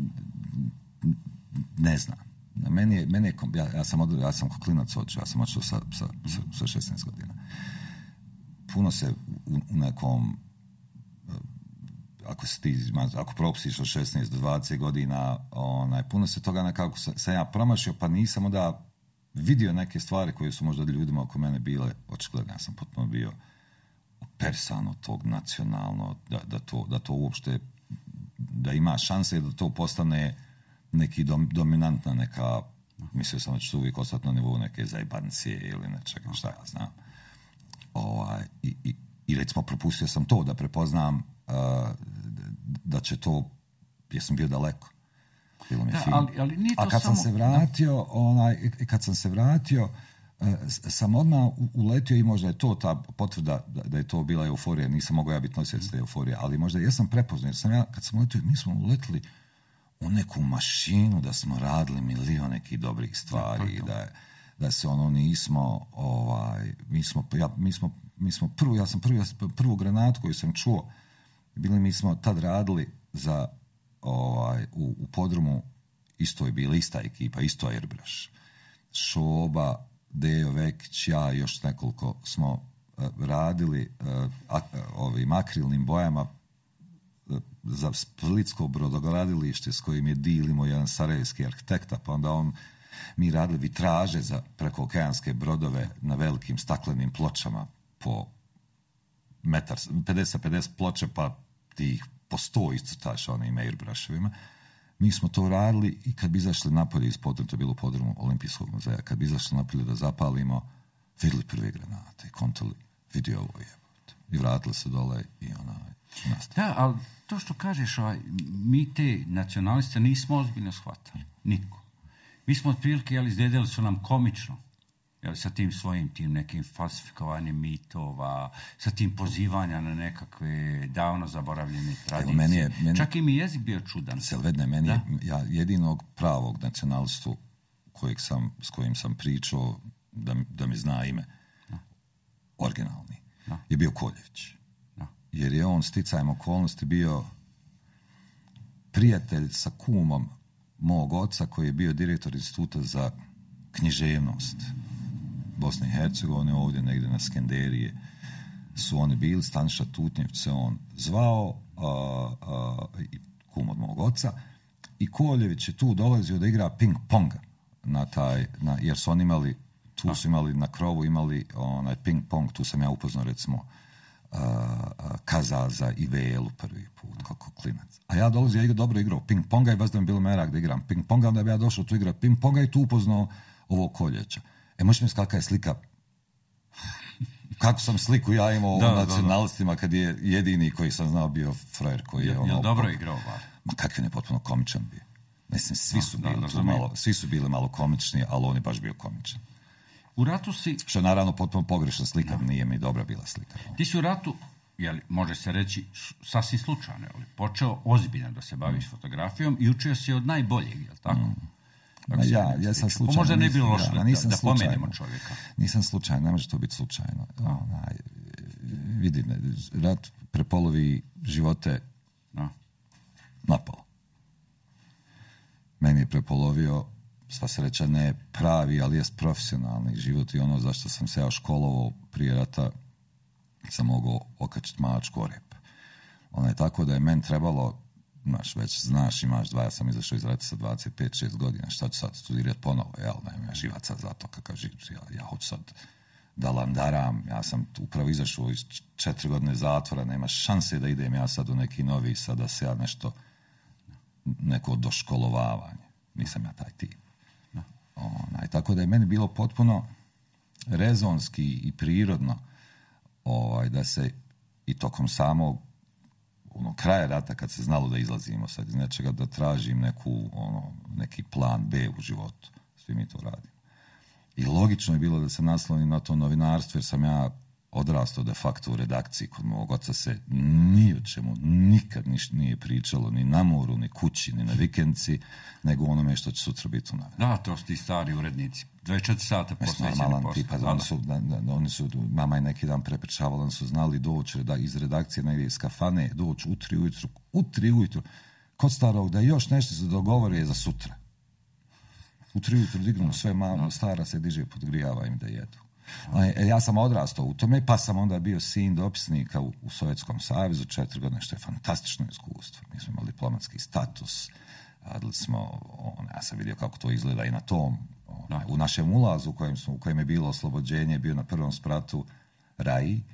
Speaker 2: ne znam. Ja sam klinac otišao, ja sam otišao sa 16 godina. Puno se u nekom, ako propustiš od 16 do 20 godina, puno se toga nekako sam ja promašio, pa nisam onda vidio neke stvari koje su možda ljudima oko mene bile očigledne. Ja sam potpuno bio opersan od tog nacionalno, da to uopšte, da ima šanse da to postane neki dominantna neka, mislio sam da će to uvijek ostati na nivou neke zajbancije ili nečega, šta ja znam. I recimo propustio sam to da prepoznam da će to, jer sam bio daleko. Bilo mi
Speaker 1: ali nije to
Speaker 2: kad sam se vratio, kad sam se vratio, sam odmah uletio i možda je to ta potvrda da je to bila euforija. Nisam mogao ja biti nosilac te euforije, ali možda jesam prepoznao. Kad sam uletio, mi smo uletili u neku mašinu da smo radili milion nekih dobrih stvari i da se nismo ja sam prvu granatu koju sam čuo, mi smo tad radili za u podrumu, isto je bila ista ekipa, isto Airbrush. Šoba, Dejo Vekić, ja i još nekoliko smo radili ovim akrilnim bojama za splitsko brodogradilište s kojim je dilimo jedan sarajevski arhitekta, pa onda mi radili vitraže za prekookeanske brodove na velikim staklenim pločama po metar, 50 ploče, pa ti ih po 100 iscrtaš onim airbrushevima. Mi smo to radili i kad bi izašli napolje iz podruma, to je bilo u podrumu Olimpijskog muzeja, kad bi izašli napolje da zapalimo, vidjeli prve granate i kontali, vidio ovo jebote. I vratili se dole i nastavili.
Speaker 1: Da, ali to što kažeš, mi te nacionaliste nismo ozbiljno shvatali. Niko. Mi smo otprilike, izgledali su nam komično. Sa tim svojim tim nekim falsifikovanjem mitova, sa tim pozivanja na nekakve davno zaboravljene tradicije. Čak i mi jezik bio čudan.
Speaker 2: Selvedne, ja jedinog pravog nacionalistu s kojim sam pričao da mi zna ime, originalni, je bio Koljević. Jer je on sticajem okolnosti bio prijatelj sa kumom mog oca koji je bio direktor instituta za književnost Bosne i Hercegovine, ovdje negdje na Skenderije su oni bili, Staniša Tutnjević se on zvao, kum od mog oca, i Koljević je tu dolazio da igra ping-ponga jer su oni imali, tu su imali na krovu, imali onaj ping-pong, tu sam ja upoznao recimo Kazaza i Velu prvi put, kako klinac. A ja dolazio, ja dobro igrao ping-ponga i baš da mi bilo merak da igram ping-ponga, onda bi ja došao tu igrati ping-ponga i tu upoznao ovog Koljevića. Možeš mi kakva je slika, kako sam sliku ja imao o nacionalistima kad je jedini koji sam znao bio frajer koji je
Speaker 1: dobro igrao.
Speaker 2: Ma kakvi je potpuno komičan bio. Mislim, svi su bili malo komični, ali on je baš bio komičan.
Speaker 1: U ratu si...
Speaker 2: Što je naravno potpuno pogrešna slika, nije mi dobra bila slika.
Speaker 1: Ti si u ratu, može se reći, sasvim slučajno, počeo ozbiljno da se baviš fotografijom i učio si od najboljeg, je li tako?
Speaker 2: Ja sam slučajno.
Speaker 1: Možda ne bilo loše da pomenemo čovjeka.
Speaker 2: Nisam slučajno, ne može to biti slučajno. Vidi, rat prepolovi živote napalo. Meni je prepolovio, sva sreća ne pravi, ali jest profesionalni život i ono zašto sam se ja školovao prije rata sam mogao okačiti mačku o rep. Tako da je meni trebalo, imaš dva, ja sam izašao iz rata sa 25-6 godina, šta ću sad studirati ponovo, ja živat sad zato kakav živit, ja hoću sad da landaram, ja sam upravo izašao iz 4 godine zatvora, nema šanse da idem ja sad u neki novi, sad da se ja neko doškolovavanje, nisam ja taj tip. Tako da je meni bilo potpuno rezonski i prirodno da se i tokom samog kraja rata kad se znalo da izlazimo sad iz nečega, da tražim neki plan B u životu. Svi mi to radimo. I logično je bilo da se naslonim na to novinarstvo, jer sam ja odrastao de facto u redakciji. Kod mog oca se ni o čemu nikad nije pričalo, ni na moru, ni kući, ni na vikendci, nego onome što će sutra biti u novinu.
Speaker 1: Da, to su ti stari urednici. 24 sata posvećeni poslu.
Speaker 2: Oni su, mama je neki dan prepričavala, oni su znali doći iz redakcije negdje iz kafane, doći u 3 ujutru, kod starog da još nešto se dogovore za sutra. U 3 ujutru dignu sve, stara se diže, podgrijava im da jedu. Ja sam odrastao u tome, pa sam onda bio sin dopisnika u Sovjetskom savezu 4 godine, što je fantastično iskustvo. Mi smo imali diplomatski status, radili smo, ja sam vidio kako to izgleda i na tom, u našem ulazu u kojem je bilo oslobođenje, bio na prvom spratu RAI,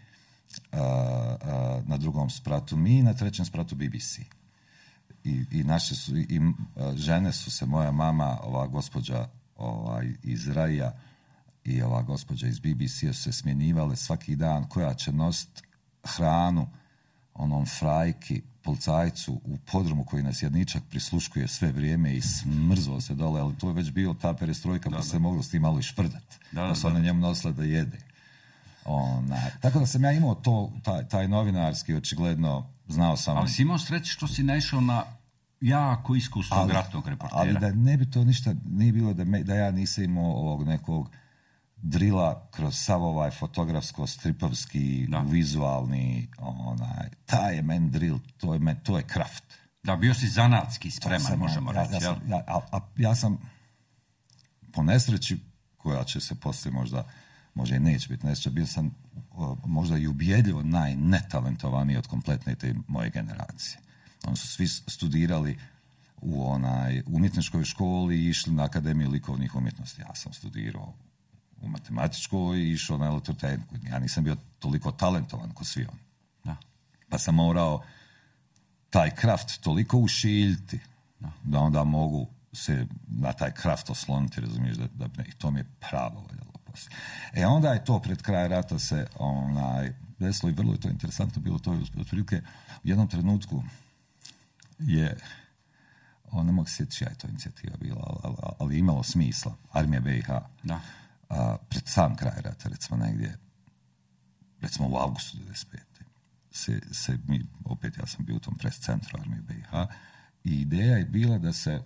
Speaker 2: na drugom spratu mi, na trećem spratu BBC. I naše su, žene su se, moja mama, ova gospođa iz RAI-a i ova gospođa iz BBC-a su se smjenjivale svaki dan koja će nositi hranu onom frajki, policajcu u podrumu koji nas jedničak prisluškuje sve vrijeme i smrzao se dole, ali to je već bio ta perestrojka pa se moglo s tim malo i šprdat. Da su one njemu nosile da jede. Tako da sam ja imao taj novinarski, očigledno, znao sam...
Speaker 1: Ali si imao sreći što si naišao na jako iskusnog ratnog reportera. Ali
Speaker 2: da ne bi to ništa, nije bilo da ja nisam imao ovog nekog drila kroz sav ovaj fotografsko-stripovski, vizualni, taj je men drill, to je kraft.
Speaker 1: Da, bio si zanatski spreman, možemo reći.
Speaker 2: Ja sam po nesreći, koja će se poslije možda i neće biti nesreća, bio sam možda i ubjedljivo najnetalentovaniji od kompletne te moje generacije. Oni su svi studirali u umjetničkoj školi i išli na Akademiju likovnih umjetnosti. Ja sam studirao u matematičkoj i išao na elektrotehniku. Ja nisam bio toliko talentovan kao svi oni.
Speaker 1: Da.
Speaker 2: Pa sam morao taj kraft toliko ušiljiti da onda mogu se na taj kraft osloniti, razumiješ, i to mi je pravo voljelo poslije. Onda je to pred kraj rata se desilo i vrlo je to interesantno bilo. To je otprilike u jednom trenutku je, ne mogu se sjetiti čija je to inicijativa bila, ali imalo smisla. Armija BiH.
Speaker 1: Da.
Speaker 2: Pred sam kraj rata, recimo u avgustu 1995. Opet ja sam bio u tom pres centru Armije BiH i ideja je bila da se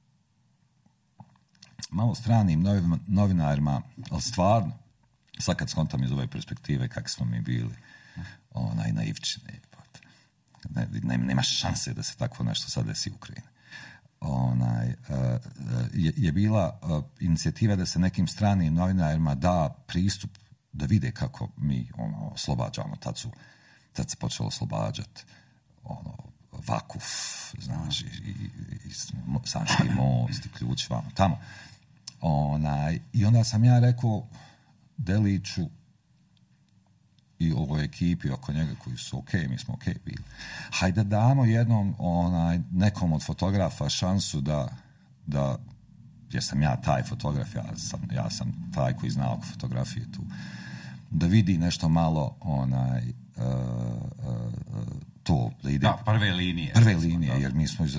Speaker 2: malo stranim novinarima, ali stvarno, sad kad skontam iz ove perspektive kako smo mi bili naivčine, nema šanse da se takvo nešto sad desi u Ukrajini. Je bila inicijativa da se nekim stranim novinarima da pristup da vide kako mi oslobađamo. Tad se počelo oslobađati Vakuf, znaš, i Sanski most i ključ vamo tamo. I onda sam ja rekao Deliću i ovoj ekipi oko njega koji su okej, mi smo okej bili. Hajde damo jednom nekom od fotografa šansu da jer sam ja taj fotograf, ja sam taj koji zna oko fotografije tu, da vidi nešto malo to, da ide...
Speaker 1: Da, prve linije,
Speaker 2: jer mi smo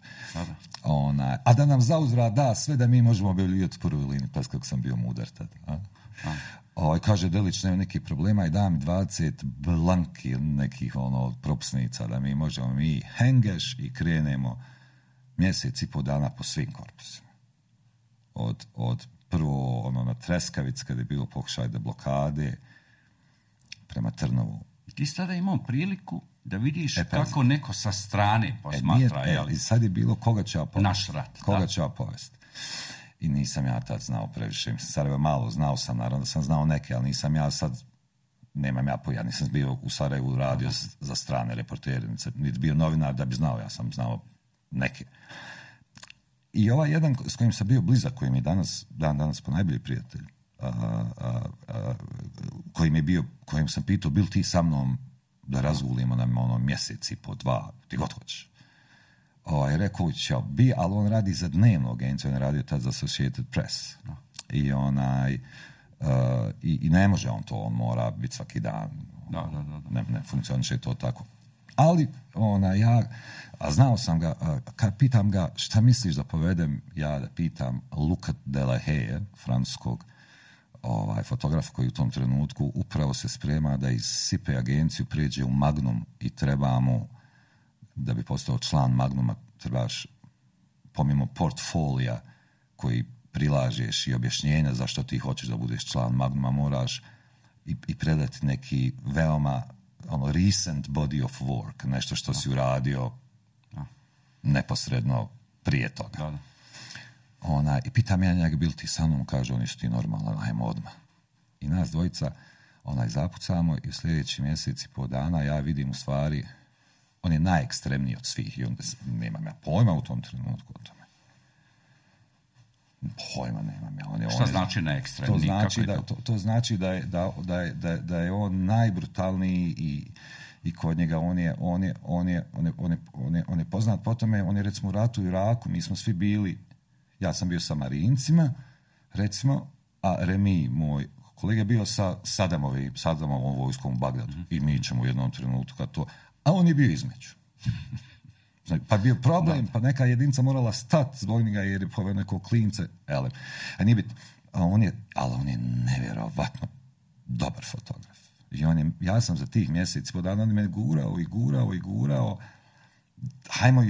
Speaker 2: a da nam zauzvrat da sve da mi možemo objavljivati prvu liniju, pa kako sam bio mudar tada. Kaže Delić, nema nekih problema i dam 20 blanki nekih propusnica da mi možemo hengeš i krenemo mjesec i po dana po svim korpusima. Od prvo na Treskavic kad je bilo pokušaj blokade prema Trnovu.
Speaker 1: Ti si tada imao priliku da vidiš kako neko sa strane posmatra.
Speaker 2: I sad je bilo koga će ja povesti.
Speaker 1: Naš rat.
Speaker 2: Koga će ja povesti. I nisam ja tad znao previše. Sarajeva malo znao sam, naravno da sam znao neke, ali nisam ja sad, ja nisam bio u Sarajevu radio za strane reportere, niti bio novinar da bi znao, ja sam znao neke. I ovaj jedan s kojim sam bio blizak, koji mi je danas ponajbolji prijatelj, kojim sam pitao, bil ti sa mnom da razgulimo na mjesec i po 2, ti god hoćeš. Rekao će bi, ali on radi za dnevnu agenciju, on je radio tad za Associated Press. I ne može on to, on mora biti svaki dan. Ne funkcioniše to tako. Ali znao sam ga, kad pitam ga šta misliš da povedem, ja da pitam Luca Delahaye, francuskog fotograf koji u tom trenutku upravo se sprema da iz SIPE agenciju pređe u Magnum i treba mu, da bi postao član Magnuma, trebaš pomimo portfolija koji prilažeš i objašnjenja zašto ti hoćeš da budeš član Magnuma, moraš i predati neki veoma recent body of work, nešto što si uradio neposredno prije toga. I pitam ja njega, bil ti sa mnom, kaže, oni su ti normalno, ajmo odmah. I nas dvojica zapucamo i u sljedeći mjesec i po dana ja vidim u stvari, on je najekstremniji od svih i onda nemam ja pojma u tom trenutku o tome. Pojma nemam ja.
Speaker 1: Šta znači najekstremniji?
Speaker 2: To znači da je on najbrutalniji i kod njega on je poznat po tome, on je recimo u ratu u Iraku, mi smo svi bili, ja sam bio sa Marincima, recimo, a Remi, moj kolega, je bio sa Sadamovom vojskom u Bagdadu i mi ćemo u jednom trenutku kad to, a on je bio između. Pa bio problem, pa neka jedinica morala stati zbog njega jer je poveo nekog klince, a nije bitno. On je nevjerovatno dobar fotograf. I ja sam za tih mjeseci po dana, on je me gurao. Hajmo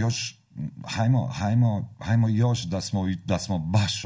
Speaker 2: još da smo baš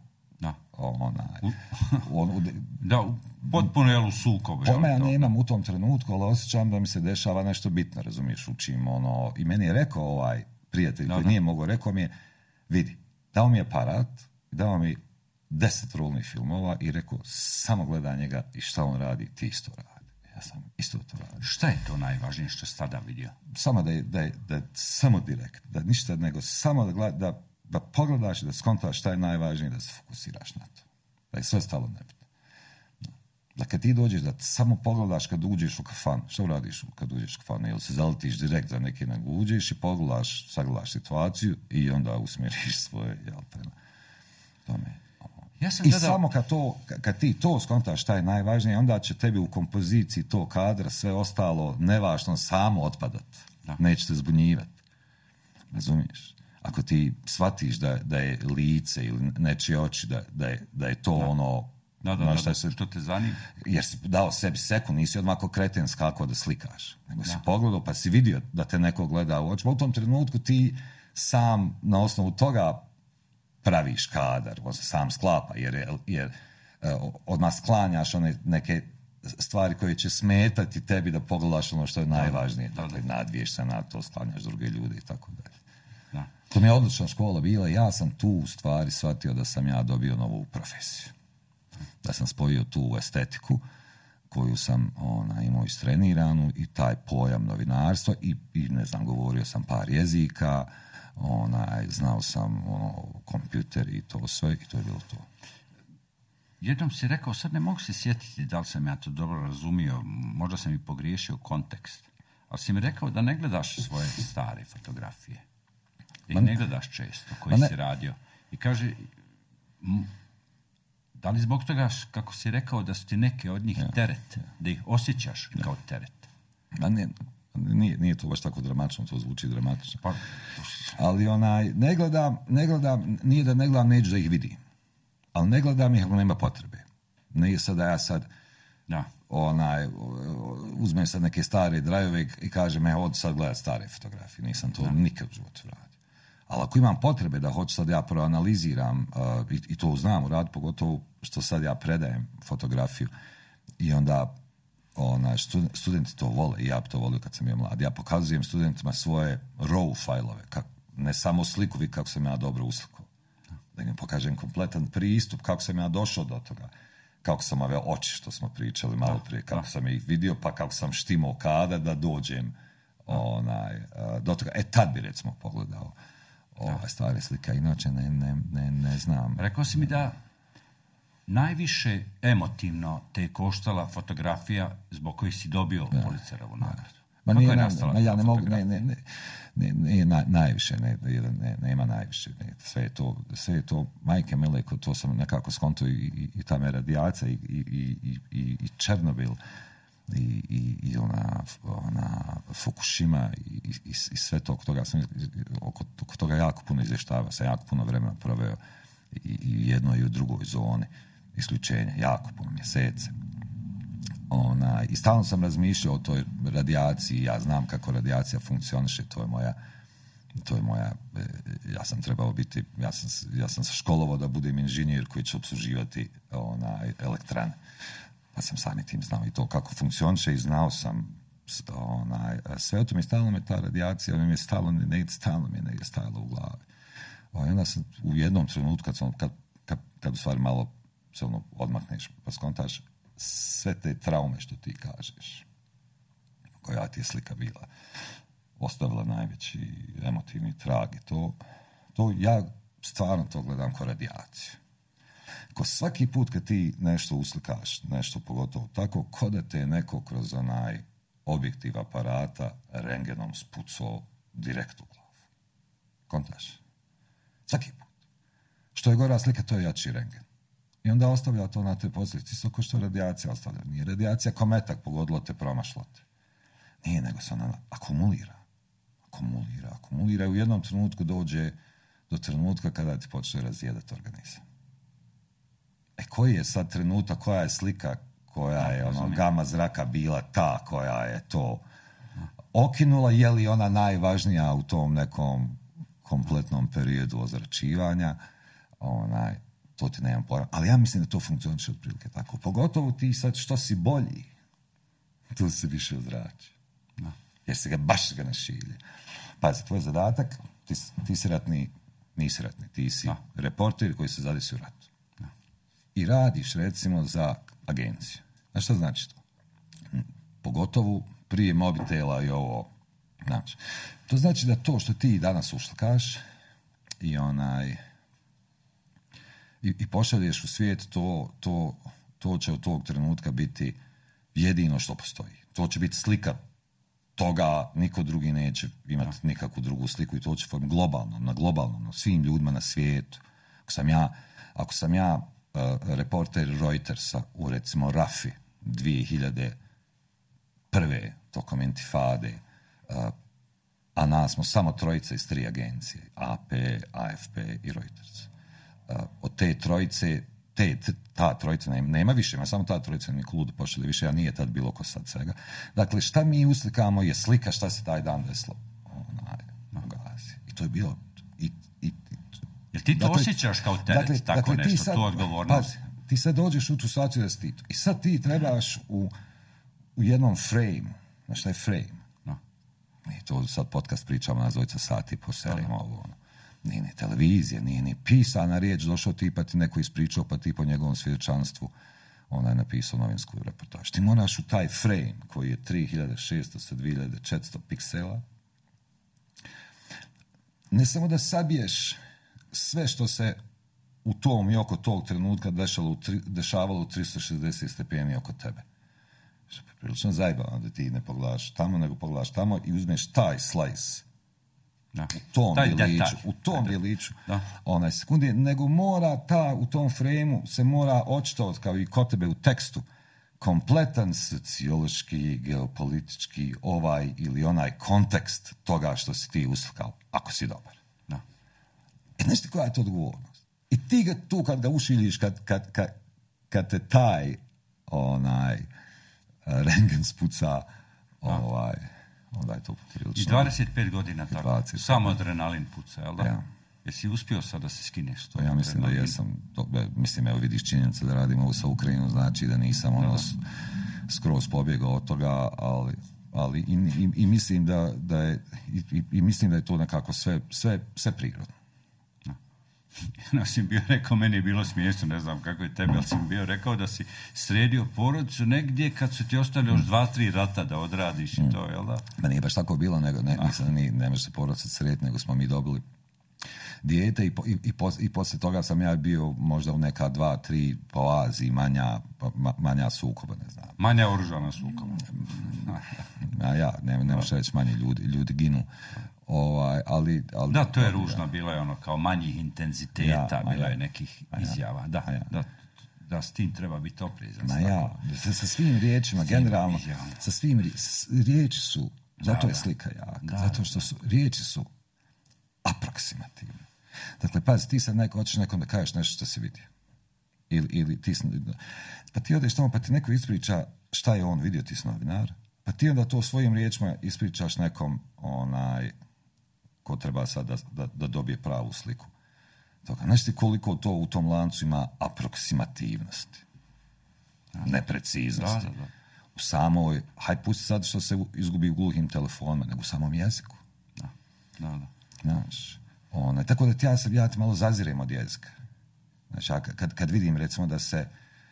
Speaker 1: potpuno u sukobu.
Speaker 2: Pojma ja nemam u tom trenutku, ali osjećam da mi se dešava nešto bitno, razumiješ, učim i meni je rekao ovaj prijatelj koji nije mogao, rekao mi je, vidi, dao mi je aparat, dao mi 10 rolnih filmova i rekao, samo gledaj njega i šta on radi, ti isto radi. Ja sam isto to radio.
Speaker 1: Šta je to najvažnije što si tada vidio?
Speaker 2: Samo da je samo direkt, da ništa nego samo da pogledaš i da skontaš šta je najvažnije, da se fokusiraš na to. Da je sve stalo nebitno. Da kad ti dođeš, da samo pogledaš kad uđeš u kafan, što uradiš kad uđeš u kafan? Ili se zaletiš direkt za neki, nego uđeš i pogledaš, sagledaš situaciju i onda usmjeriš svoje, jel, prema tome. I samo kad ti to skontaš šta je najvažnije, onda će tebi u kompoziciji to kadra, sve ostalo nevažno samo otpadat. Neće te zbunjivati. Razumiješ? Ako ti shvatiš da je lice ili nečije oči, da je to ono...
Speaker 1: što te zanima?
Speaker 2: Jer si dao sebi sekund, nisi odmah kao kreten skakao da slikaš. Nego si pogledao pa si vidio da te neko gleda u oči. U tom trenutku ti sam na osnovu toga praviš kadar, sam sklapa, jer odmah sklanjaš one neke stvari koje će smetati tebi da pogledaš ono što je najvažnije. Dakle, nadviješ se na to, sklanjaš druge ljude i tako dalje. To mi je odlična škola bila i ja sam tu u stvari shvatio da sam ja dobio novu profesiju. Da sam spojio tu estetiku koju sam imao istreniranu i taj pojam novinarstva i ne znam, govorio sam par jezika, znao sam kompjuter i to sve i to je bilo to.
Speaker 1: Jednom si rekao, sad ne mogu se sjetiti da li sam ja to dobro razumio, možda sam i pogriješio kontekst, ali si mi rekao da ne gledaš svoje stare fotografije, da ih ne gledaš često, koji si radio. I kaže, da li zbog toga, kako si rekao, da su ti neke od njih teret, da ih osjećaš kao teret?
Speaker 2: Nije to baš tako dramatično, to zvuči dramatično. Ali ne gledam, nije da ne gledam, neću da ih vidim. Ali ne gledam ih ako nema potrebe. Nije sad da ja sad uzmem sad neke stare drajove i kažem, od sad gledat stare fotografije. Nisam to nikad u životu radio. Ali ako imam potrebe da hoću sad ja proanaliziram i to znam u radu, pogotovo što sad ja predajem fotografiju i onda studenti to vole i ja bi to volio kad sam bio mlad. Ja pokazujem studentima svoje RAW fajlove, ne samo sliku, kako sam ja dobro uslikao. Da im pokažem kompletan pristup, kako sam ja došao do toga, kako sam ove oči što smo pričali malo prije, kako sam ih vidio, pa kako sam štimao kadar da dođem do toga. Tad bi recimo pogledao stvari slika, inače ne znam.
Speaker 1: Rekao si mi da najviše emotivno te je koštala fotografija zbog kojih si dobio Pulitzerovu nagradu. Kako je nastala
Speaker 2: ja ne mogu, nije najviše, nema najviše. Sve je to, majke mile, to sam nekako skonto i ta me radijacija i Černobil i ona Fukushima i sve to, oko toga jako puno izvještava, sam jako puno vremena proveo i u jednoj i u drugoj zoni isključenja, jako puno mjesece. I stalno sam razmišljao o toj radijaciji, ja znam kako radijacija funkcioniše, to je moja, ja sam trebao biti, ja sam se školovao da budem inženjer koji će opsluživati elektrane, pa sam samim tim znao i to kako funkcioniše i znao sam sve o tom i stalno me ta radijacija, ona mi je stalno mi je negdje stajala u glavi. I onda sam u jednom trenutku kad u stvari malo se odmakneš pa skontaš sve te traume što ti kažeš, koja ti je slika bila, ostavila najveći emotivni trag i to ja stvarno to gledam kao radijaciju. Ko svaki put kad ti nešto uslikaš, nešto pogotovo tako, ko da te neko kroz onaj objektiv aparata rengenom spucao direkt u glavu. Kontaš? Svaki put. Što je gora slika, to je jači rengen. I onda ostavlja to na te posljedice. Isto kao što radijacija ostavlja. Nije radijacija ko metak pogodilo te, promašlo te. Nije, nego se ona akumulira i u jednom trenutku dođe do trenutka kada ti počne razjedati organizam. Koji je sad trenutak, koja je slika, koja je gama zraka bila ta koja je to okinula, je li ona najvažnija u tom nekom kompletnom periodu ozračivanja, to ti nemam pojma. Ali ja mislim da to funkcioniše otprilike tako. Pogotovo ti sad što si bolji, tu se više ozrači. Jer se ga baš ne šilje. Pazi, tvoj zadatak, ti si ratni, nisi ratni, ti si reporter koji se zadesi u ratu. I radiš recimo za agenciju. Znaš šta znači to? pogotovo prije mobitela i ovo. Znači, to znači da to što ti danas ušlikaš i pošalješ u svijet, to će od tog trenutka biti jedino što postoji. To će biti slika toga, niko drugi neće imati nikakvu drugu sliku i to će na globalnom, svim ljudima na svijetu. Ako sam ja reporter Reutersa u recimo Rafi 2001. tokom intifade, a nas smo samo trojica iz 3 agencije, AP, AFP i Reuters. Od te trojice, ta trojica nema više, ima samo ta trojica, niko ludo pošli više, a nije tad bilo ko sad svega. Dakle, šta mi uslikamo je slika šta se taj dan desilo u Gazi. I to je bilo...
Speaker 3: Jer ti to osjećaš kao teret, tako nešto, tu odgovornost?
Speaker 2: Ti sad dođeš u tu situaciju da si ti. I sad ti trebaš u jednom frame. Znaš šta je frame? I to sad podcast pričamo na dvojica sati po serijama ovo. Nije ni televizija, nije ni pisana riječ, došao ti pa ti neko ispričao, pa ti po njegovom svjedočanstvu ona je napisao novinsku reportaž. Ti moraš u taj frame koji je 3600 sa 2400 piksela ne samo da sabiješ sve što se u tom i oko tog trenutka dešavalo u 360 stepeni oko tebe. Što je prilično zajebano da ti ne pogledaš tamo, nego pogledaš tamo i uzmeš taj slice u tom djeliću onaj sekundi, nego mora u tom frejmu se mora očitovati kao i kod tebe u tekstu kompletan sociološki, geopolitički ovaj ili onaj kontekst toga što si ti uslikao, ako si dobar. Znaš ti koja je to odgovornost? I ti ga tu kad ga ušiljiš, kad te taj rengen spuca, onda je to prilično.
Speaker 3: I 25 godina tako. Samo adrenalin puca, jel da? Ja. Jesi uspio sad da se skineš to?
Speaker 2: Ja mislim da jesam. Mislim, evo vidiš činjenica da radim ovo sa Ukrajinom, znači da nisam skroz pobjegao od toga, ali i mislim da je i mislim da je to nekako sve prirodno.
Speaker 3: Ja sam bio rekao, meni je bilo smiješno, ne znam kako je tebi, ali sam bio rekao da si sredio porodicu negdje kad su ti ostali još 2-3 rata da odradiš i to, jel da?
Speaker 2: Ma nije baš tako bilo, ne može se porodica srediti, nego smo mi dobili dijete i poslije toga sam ja bio možda u neka 2-3 po Aziji manja sukoba, ne znam.
Speaker 3: Manja oružana sukoba.
Speaker 2: Ne možeš reći manje ljudi ginu. Ali
Speaker 3: da, to je ružno, bilo je kao manjih intenziteta, bilo je nekih izjava. Da, s tim treba biti oprezan.
Speaker 2: Sa svim riječima, generalno, sa svim riječi su, zato je slika jaka, zato što riječi su aproksimativne. Dakle, pazi, ti sad hoćeš nekom da kažeš nešto što si vidio. Ili pa ti odeš tamo, pa ti neko ispriča šta je on vidio, ti si novinar, pa ti onda to svojim riječima ispričaš nekom ko treba sad da dobije pravu sliku. Znaš ti koliko to u tom lancu ima aproksimativnosti, nepreciznosti. U samoj, pusti sad što se izgubi u gluhim telefonima, nego u samom jeziku. Znaš, tako da ja ti malo zazirem od jezika. Znači, kad vidim recimo da se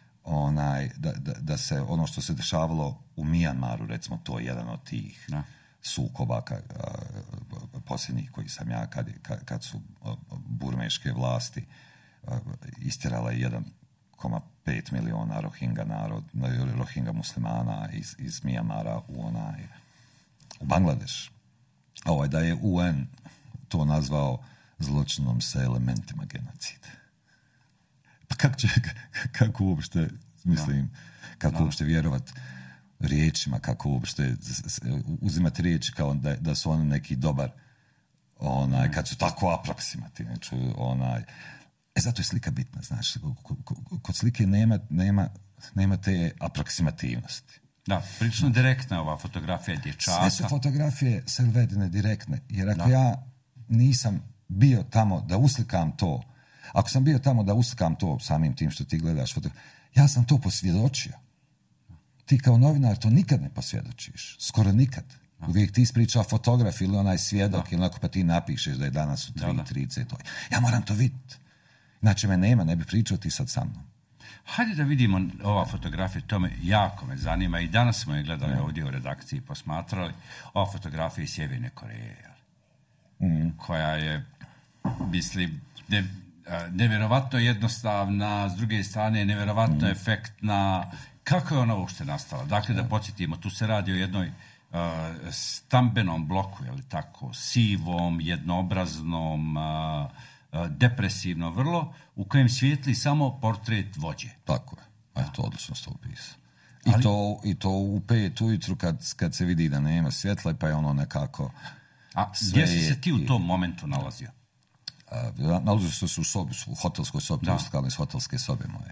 Speaker 2: da se ono što se dešavalo u Mijanmaru, recimo, to je jedan od tih sukoba posljednjih koji sam ja kad su burmeške vlasti istjerale 1,5 miliona Rohingya muslimana iz Mijanmara u Bangladeš. Da je UN to nazvao zločinom sa elementima genocida. Pa kako uopšte, mislim, kako uopšte vjerovat riječima, kako uopšte uzimati riječi kao da su oni neki dobar, kad su tako aproksimativni. Zato je slika bitna, znaš. Kod slike nema te aproksimativnosti.
Speaker 3: Da, prilično direktna ova fotografija dječaka.
Speaker 2: Sve su fotografije selvedine direktne, jer ako ja nisam bio tamo da uslikam to, ako sam bio tamo da uslikam to samim tim što ti gledaš ja sam to posvjedočio. Ti kao novinar to nikad ne posvjedočiš. Skoro nikad. Uvijek ti ispriča fotograf ili onaj svjedok ili onako pa ti napišeš da je danas u 3:30 to. Ja moram to vidjeti. Znači me nema, ne bi pričao ti sad sa mnom.
Speaker 3: Hajde da vidimo ova fotografija, to me jako me zanima i danas smo je gledali ovdje u redakciji, posmatrali. Ova fotografija iz Sjeverne Koreje, koja je, mislim, nevjerovatno jednostavna, s druge strane nevjerovatno efektna. Kako je ona uopšte nastala? Dakle, da podsjetimo, tu se radi o jednoj stambenom bloku, je li tako, sivom, jednoobraznom, depresivno vrlo, u kojem svijetli samo portret vođe.
Speaker 2: Tako je. To odlično ste opisali. I to u 5 ujutru kad se vidi da nema svjetla, pa je ono nekako...
Speaker 3: A gdje si se ti u tom momentu nalazio?
Speaker 2: Nalazio sam se u sobi, u hotelskoj sobi, iz hotelske sobe moje.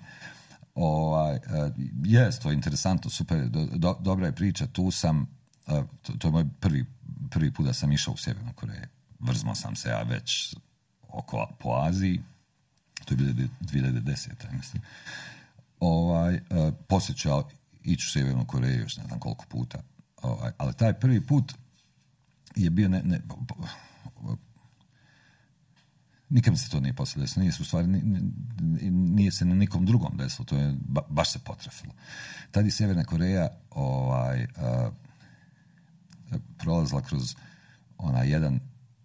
Speaker 2: To je interesantno, super, dobra je priča. Tu sam, to je moj prvi put da sam išao u Sjevernu Koreju. Vrzmao sam se ja već po Aziji, to je bilo 2010. mislim. Poslije ću ja ići u Sjevernu Koreju još ne znam koliko puta. Ali taj prvi put je bio nikad mi se to nije poslije desilo. Nije se u stvari nije se na nikom drugom desilo. To je baš se potrefilo. Tad je Sjeverna Koreja prolazila kroz onaj jedan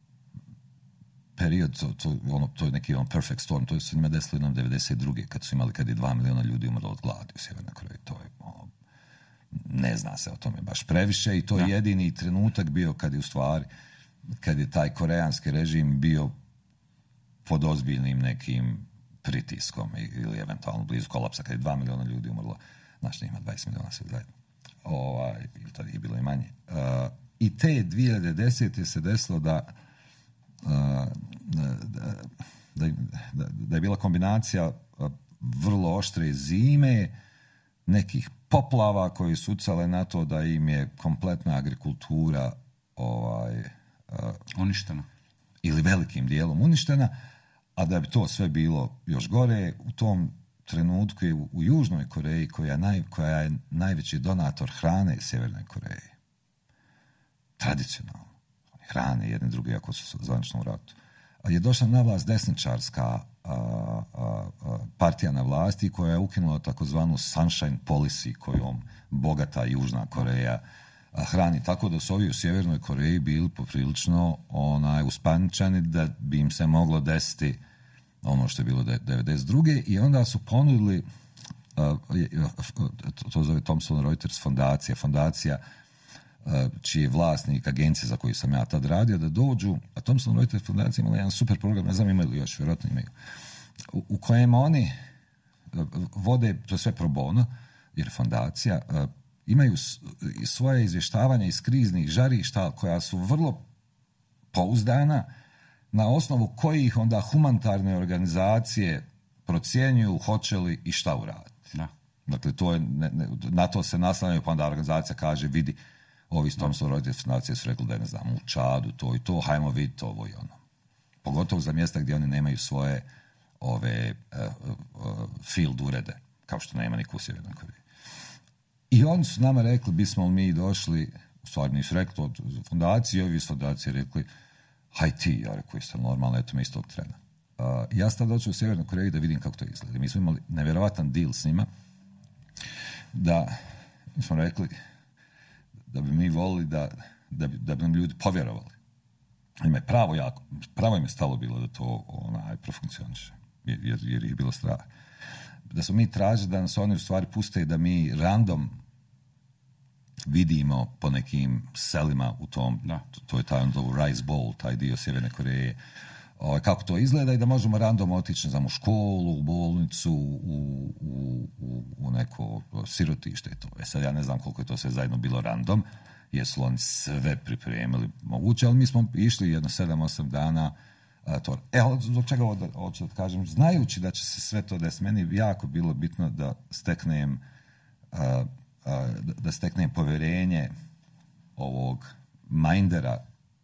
Speaker 2: period, to je neki perfect storm, to se njima desilo nam 92. kad je 2 miliona ljudi umrlo od gladi u Sjevernoj Koreji. To je ne zna se o tome baš previše i to je jedini trenutak bio kad je taj koreanski režim bio pod ozbiljnim nekim pritiskom ili eventualno blizu kolapsa, kad je 2 miliona ljudi umrlo. Znaš, ima 20 miliona sve zajedno. Tad je bilo i manje. I te 2010. se desilo da je bila kombinacija vrlo oštre zime, nekih poplava koji su ucale na to da im je kompletna agrikultura
Speaker 3: uništena.
Speaker 2: Ili velikim dijelom uništena, a da bi to sve bilo još gore, u tom trenutku je u Južnoj Koreji, koja je najveći donator hrane Sjevernoj Koreji. Tradicionalno. Hrane jedne druge, ako su zvanično u ratu. Je došla na vlast desničarska partija na vlasti koja je ukinula takozvanu sunshine policy kojom bogata Južna Koreja hrani, tako da su ovi u Sjevernoj Koreji bili poprilično uspaničani da bi im se moglo desiti ono što je bilo 92. I onda su ponudili, to zove Thomson Reuters fondacija čiji je vlasnik agencije za koju sam ja tad radio, da dođu, a Thomson Reuters fondacija imala jedan super program, ne znam imaju li još, vjerojatno imaju, u kojem oni vode, to je sve pro bono, jer fondacija, imaju svoje izvještavanja iz kriznih žarišta koja su vrlo pouzdana, na osnovu kojih onda humanitarne organizacije procjenjuju hoće li i šta uraditi.
Speaker 3: Da.
Speaker 2: Dakle, to je, na to se naslanjaju, pa onda organizacija kaže, vidi, ovi s Thomson Reuters fondacije su rekli da je, ne znam, u Čadu to i to, hajmo vidjeti ovo i ono. Pogotovo za mjesta gdje oni nemaju svoje field urede, kao što nema niko u Sjevernoj Koreji. I oni su nama rekli, bismo mi došli, u stvari nisu rekli od fondacije, ovi iz fondacije rekli, haj ti, ja rekao, isto normalno, eto me iz tog trena. Ja sam tada došao u Sjevernu Koreju da vidim kako to izgleda. Mi smo imali nevjerovatan deal s njima, da mi smo rekli da bi mi volili da bi nam ljudi povjerovali. Ima je pravo im je stalo bilo da to profunkcioniše, jer je bilo strah. Da smo mi tražili da nas oni u stvari puste da mi random vidimo po nekim selima u tom, to je taj Rice Bowl, taj dio Sjeverne Koreje, kako to izgleda i da možemo random otići, ne znam, u školu, u bolnicu, u neko sirotište. Sad ja ne znam koliko je to sve zajedno bilo random, jesu oni sve pripremili moguće, ali mi smo išli jedno 7-8 dana ali zbog čega hoću da kažem, znajući da će se sve to desiti, meni je jako bilo bitno da steknem povjerenje ovog mindera,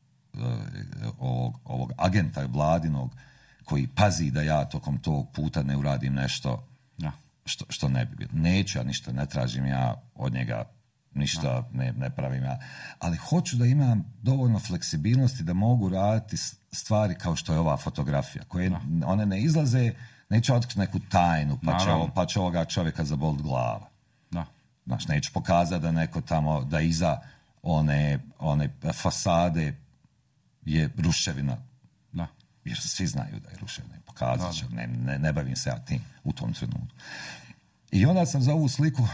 Speaker 2: ovog agenta vladinog koji pazi da ja tokom tog puta ne uradim nešto što ne bi bilo. Neću ja ništa, ne tražim ja od njega ništa, ne pravim ja. Ali hoću da imam dovoljno fleksibilnosti da mogu raditi stvari kao što je ova fotografija, koje one ne izlaze neću otkriti neku tajnu, pa će ovoga čovjeka zabolit glava.
Speaker 3: Da.
Speaker 2: Znaš, neću pokazati da neko tamo, da iza one fasade je ruševina.
Speaker 3: Da.
Speaker 2: Jer svi znaju da je ruševina. Pokazat ću, ne bavim se ja tim u tom trenutku. I onda sam za ovu sliku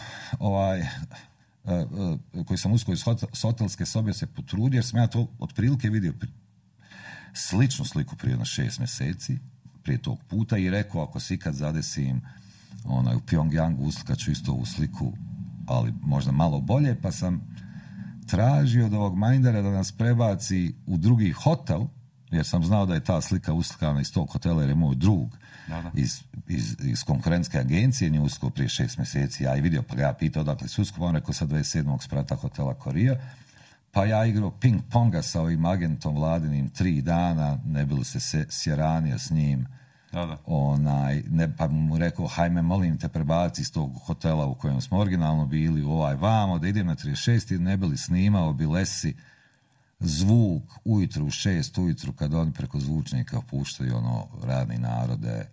Speaker 2: koju sam uskoro iz hotelske sobe se potrudio, jer sam ja to otprilike vidio sličnu sliku prije 6 mjeseci, prije tog puta, i rekao, ako se ikad zadesim u Pyongyangu, uslikat ću isto ovu sliku, ali možda malo bolje, pa sam tražio od ovog Mindera da nas prebaci u drugi hotel, jer sam znao da je ta slika uslikana iz tog hotela, jer je moj drug iz konkurentske agencije, nju usko prije 6 mjeseci, ja i vidio, pa ga ja pitao dakle su usko, on rekao sa 27. sprata hotela Korija, pa ja igrao ping-ponga sa ovim agentom vladinim 3 dana, ne bi li se sjeranio s njim, pa mu rekao, hajme, molim te, prebaci iz tog hotela u kojem smo originalno bili, vamo, da idem na 36. ne bi li snimao bilesi zvuk ujutru u 6 ujutru kad oni preko zvučnika puštaju radni narode,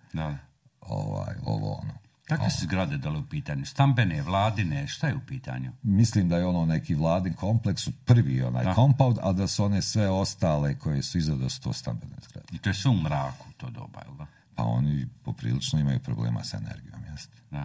Speaker 3: Kakve su zgrade dole u pitanju? Stambene, vladine, šta je u pitanju?
Speaker 2: Mislim da je neki vladin kompleks u prvi compound, a da su one sve ostale koje su iza da su to stambene zgrade.
Speaker 3: I to je sve u mraku to doba, jel da?
Speaker 2: Pa oni poprilično imaju problema s energijom, jeste.
Speaker 3: Da.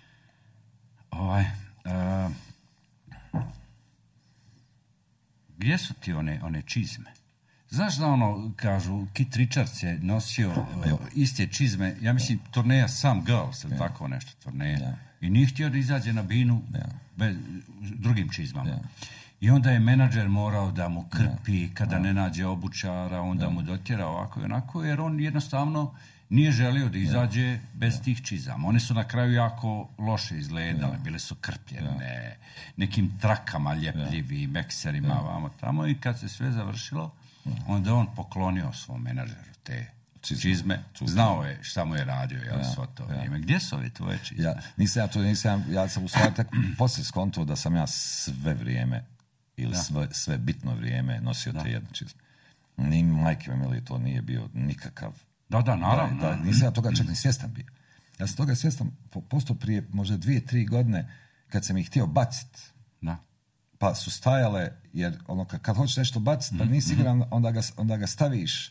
Speaker 3: Gdje su ti one čizme? Znaš da kažu, Kit Richards je nosio iste čizme, ja mislim turneja Some Girls, ili tako nešto turneja, i nije htio da izađe na binu bez drugim čizmama. I onda je menadžer morao da mu krpi, kada ne nađe obućara, onda mu dotjera ovako i onako, jer on jednostavno nije želio da izađe bez tih čizama. One su na kraju jako loše izgledale, bile su krpljene, nekim trakama ljepljivim, ekserima, vamo tamo, i kad se sve završilo, onda on poklonio svom menadžeru te čizme. Znao je šta mu je radio, svo to vrijeme. Gdje su ove tvoje čizme?
Speaker 2: Ja sam u stvari tak poslije skontuo da sam ja sve vrijeme ili sve bitno vrijeme nosio te jedne čizme. Ni majke mili, to nije bio nikakav.
Speaker 3: Da, naravno.
Speaker 2: Nisam ja toga čak ni svjestan bio. Ja sam toga svjestan postao prije možda 2-3 godine kad sam ih htio baciti. Pa su stajale, jer kad hoćeš nešto baciti, pa nisi siguran, onda ga staviš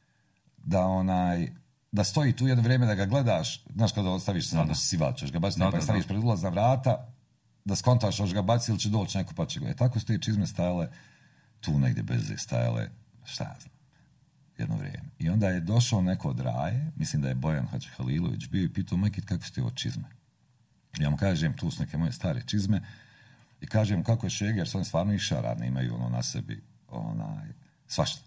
Speaker 2: da stoji tu jedno vrijeme da ga gledaš, znaš kada ostaviš sivač, hoćeš ga baciti, pa staviš pred ulazna vrata, da skontaš, hoćeš ga baciti ili će doći neko pa će ga. Tako su te čizme stajale tu negdje bez stajale, šta ja znam, jedno vrijeme. I onda je došao neko od Raje, mislim da je Bojan Hadžihalilović bio, i pitao, Mekit, kako su ti ovo čizme? Ja mu kažem, tu su neke moje stare čizme, i kažem kako je Šeger, jer su oni stvarno išarane, imaju na sebi svašta.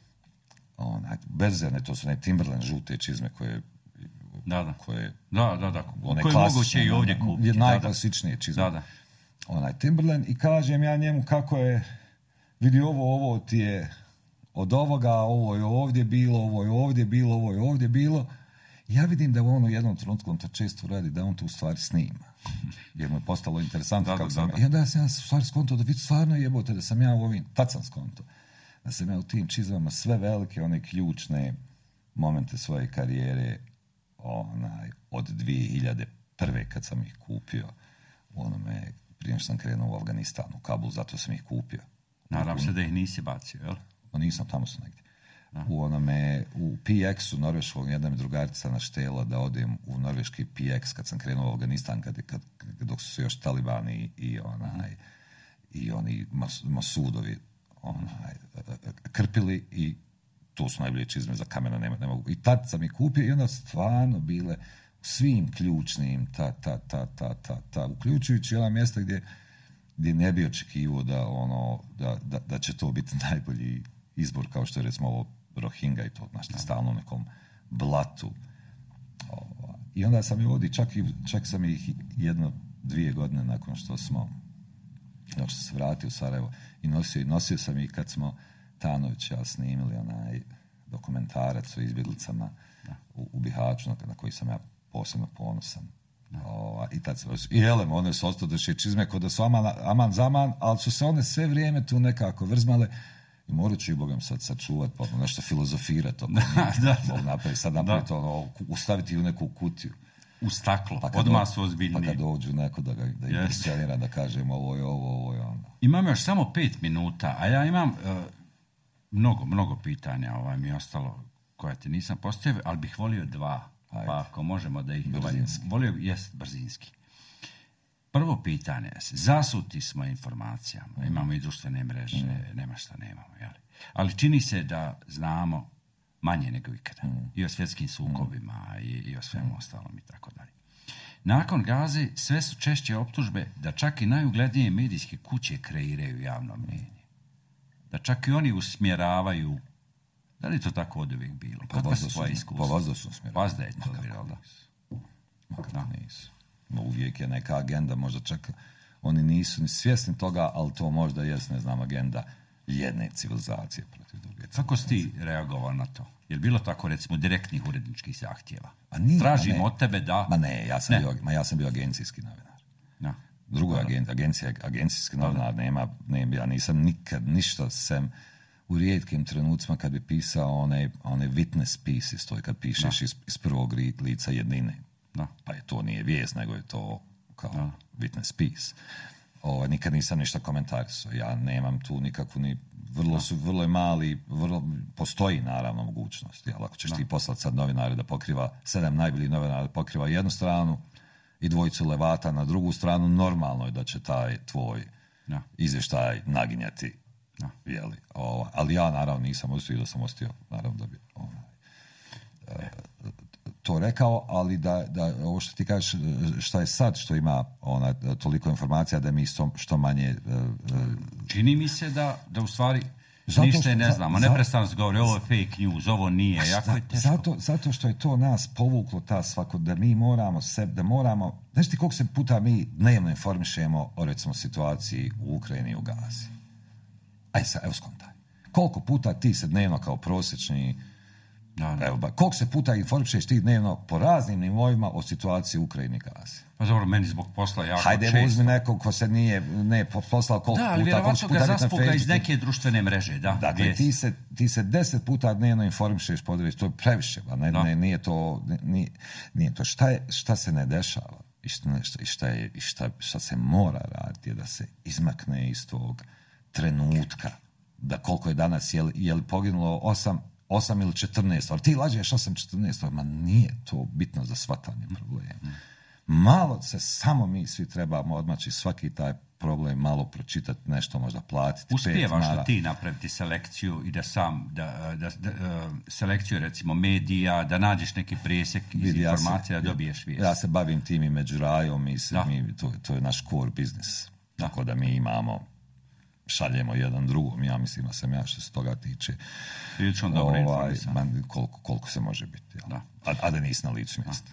Speaker 2: Berzerne, to su Timberland žute čizme koje
Speaker 3: koje moguće i ovdje kupiti.
Speaker 2: Najklasičnije čizme. Timberland, i kažem ja njemu kako je, vidi ovo ti je od ovoga, ovo je ovdje bilo, ovo je ovdje bilo, ovo je ovdje bilo. Ja vidim da u jednom trenutku on to često radi, da on to u stvari snima. Jer mu je postalo interesantno kako sam. I onda sam ja u stvari skonto da vi stvarno jebote da sam ja u ovim, tad sam skonto, da sam ja u tim čizmama sve velike, one ključne momente svoje karijere, od 2001. kad sam ih kupio, prije što sam krenuo u Afganistan, u Kabul, zato sam ih kupio.
Speaker 3: Nadam se da ih nisi bacio, jel?
Speaker 2: Nisam, tamo su negdje. U PX-u norveškog, jedna mi drugarica naštela da odem u norveški PX kad sam krenuo u Afganistan, dok su se još talibani i oni masudovi krpili, i to su najbolje čizme za kamena, ne mogu. I tad sam ih kupio i onda stvarno bile svim ključnim uključujući ona mjesta gdje ne bi očekivao da će to biti najbolji izbor, kao što je recimo ovo Rohingya i to, stalno u nekom blatu. I onda sam ih ovdje, čak sam ih 1-2 godine nakon što sam se vratio u Sarajevo i nosio sam ih kad smo Tanović ja snimili dokumentarac o izbjeglicama u Bihaću, na koji sam ja posebno ponosan. I tad se one su ostadoše čizme kod da su aman zaman, ali su se one sve vrijeme tu nekako vrzmale, I morat ću i Bogom sad sačuvati, pa nešto filozofirati. Bog napravi, sad napravi to, ustaviti u neku kutiju.
Speaker 3: U staklo, odmah su ozbiljni.
Speaker 2: Pa kad dođu neko da ih impresionira, da kažem ovo je ono.
Speaker 3: Imam još samo 5 minuta, a ja imam mnogo pitanja mi je ostalo koja ti nisam postavio, ali bih volio 2. Ajde. Pa ako možemo da ih... Volio brzinski. Prvo pitanje je, zasuti smo informacijama, imamo i društvene mreže, nema šta nemamo, jel? Ali čini se da znamo manje nego ikada. I o svjetskim sukobima i o svemu ostalom i tako dalje. Nakon Gaze sve su češće optužbe da čak i najuglednije medijske kuće kreiraju javno mnjenje. Da čak i oni usmjeravaju. Da li to tako od uvijek bilo? Kakva su tvoja iskustva?
Speaker 2: Pa vazda su usmjeravaju.
Speaker 3: Vazda je to bilo, da.
Speaker 2: Nisu. No, uvijek je neka agenda, možda čak oni nisu ni svjesni toga, ali to možda jest, ne znam, agenda jedne civilizacije protiv druge civilizacije.
Speaker 3: Kako si ti reagovao na to? Je li bilo tako, recimo, direktnih uredničkih zahtjeva?
Speaker 2: Tražimo
Speaker 3: od tebe da...
Speaker 2: Ja sam bio agencijski novinar.
Speaker 3: Da.
Speaker 2: Drugo, agencijski novinar nema, ja nisam nikad ništa sem u rijetkim trenucima kad bi pisao one witness pieces, to je kad pišeš iz prvog lica jednine.
Speaker 3: Da.
Speaker 2: Pa to nije vijest, nego je to kao witness piece. Nikad nisam ništa komentarisao. Ja nemam tu nikakvu ni... Vrlo je mali, postoji naravno mogućnost. Jel, ako ćeš ti poslati sad novinare da pokriva 7 najboljih novinara da pokriva jednu stranu i 2 levata na drugu stranu, normalno je da će taj tvoj izvještaj naginjati. Jeli, ali ja naravno nisam ostio, da sam ostio naravno da bi to rekao, ali da ovo što ti kažeš, šta je sad, što ima toliko informacija da mi što manje...
Speaker 3: Čini mi se da u stvari ništa ne znamo. Neprestano se govori, ovo je fake news, ovo nije. Jako je teško.
Speaker 2: Zato što je to nas povuklo da mi moramo znaš ti koliko se puta mi dnevno informišemo o recimo situaciji u Ukrajini i u Gazi? Evo skontaj. Koliko puta ti se dnevno kao prosječni koliko se puta informišeš ti dnevno po raznim nivoima o situaciji u Ukrajini i Gazi?
Speaker 3: Pa dobro, meni zbog posla jako često.
Speaker 2: Hajde, uzmi nekog ko se nije poslao koliko puta.
Speaker 3: Da, ali vjerovatno ga zaspuka iz neke društvene mreže.
Speaker 2: Dakle, ti se 10 puta dnevno informišeš po određenju. To je previše. Nije to. Šta se ne dešava i šta se mora raditi je da se izmakne iz tog trenutka. Da koliko je danas, je li poginulo 8 ili 14, ali ti lažeš 8-14, ma nije to bitno za shvatanje problema. Malo se samo mi svi trebamo odmaći svaki taj problem, malo pročitati nešto, možda platiti.
Speaker 3: Uspijevaš li ti napraviti selekciju i da selekciju recimo medija, da nađeš neki presjek iz informacija, da dobiješ vijest?
Speaker 2: Ja se bavim tim i među rajom i to je naš core business. Tako da mi imamo, šaljemo jedan drugom, ja mislim da sam ja što se toga tiče
Speaker 3: prilično dobro informisan.
Speaker 2: Koliko se može biti. A da nisi na licu mjesta.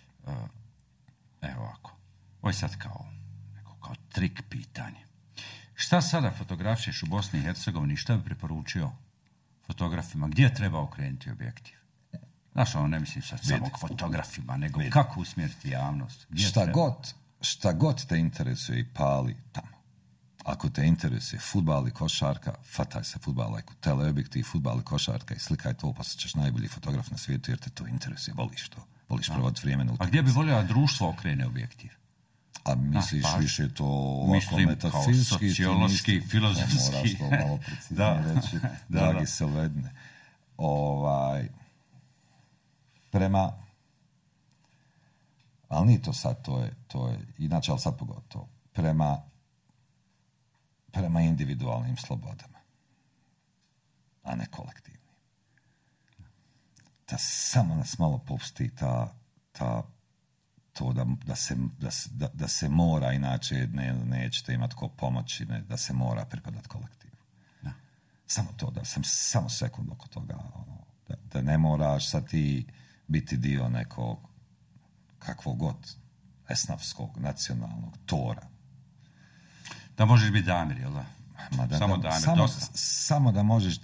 Speaker 3: Evo ovako. Ovo je sad kao trik pitanje. Šta sada fotografišeš u Bosni i Hercegovini? Šta bi preporučio fotografima? Gdje treba okrenuti objektiv? Znaš, ne mislim sad samo k fotografima, nego kako usmjeriti javnost?
Speaker 2: Šta god te interesuje i pali tamo. Ako te interesuje fudbal i košarka, fataj se fudbala, teleobjektiv, fudbal i košarka i slikaj to, pa se ćeš najbolji fotograf na svijetu jer te to interesuje, voliš to. Voliš provoditi vrijeme na utakmici.
Speaker 3: A gdje bi volio društvo okrene objektiv?
Speaker 2: A misliš više to ovako
Speaker 3: metafizički, sociološki, filozofski.
Speaker 2: Moraš to malo preciznije reći. Dragi Selvedne. Prema... Ali nije to sad, to je inače, ali sad pogotovo. Prema individualnim slobodama, a ne kolektivnim. Da samo nas malo popusti da se mora, inače nećete imati ko pomoći, da se mora pripadati kolektivu. Da. Samo to, da sam samo sekund oko toga, da ne moraš sad ti biti dio nekog kakvog god esnafskog, nacionalnog tora.
Speaker 3: Da možeš biti Damir, jel da? Samo Damir, dosta.
Speaker 2: Samo da možeš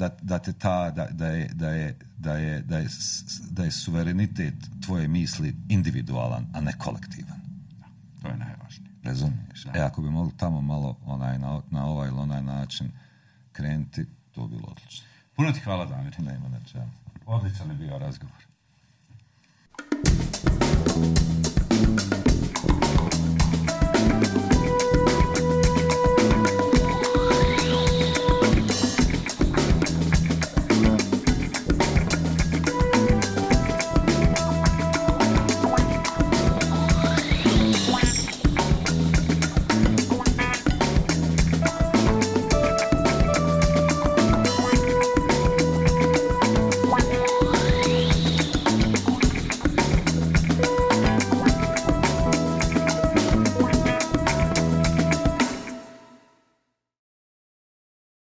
Speaker 2: da je suverenitet tvoje misli individualan, a ne kolektivan.
Speaker 3: Da, to je najvažnije.
Speaker 2: Razumiješ? Ako bi mogli tamo malo na ovaj ili onaj način krenuti, To bi bilo odlično.
Speaker 3: Puno ti hvala, Damir.
Speaker 2: Nema na čemu.
Speaker 3: Odličan je bio razgovor.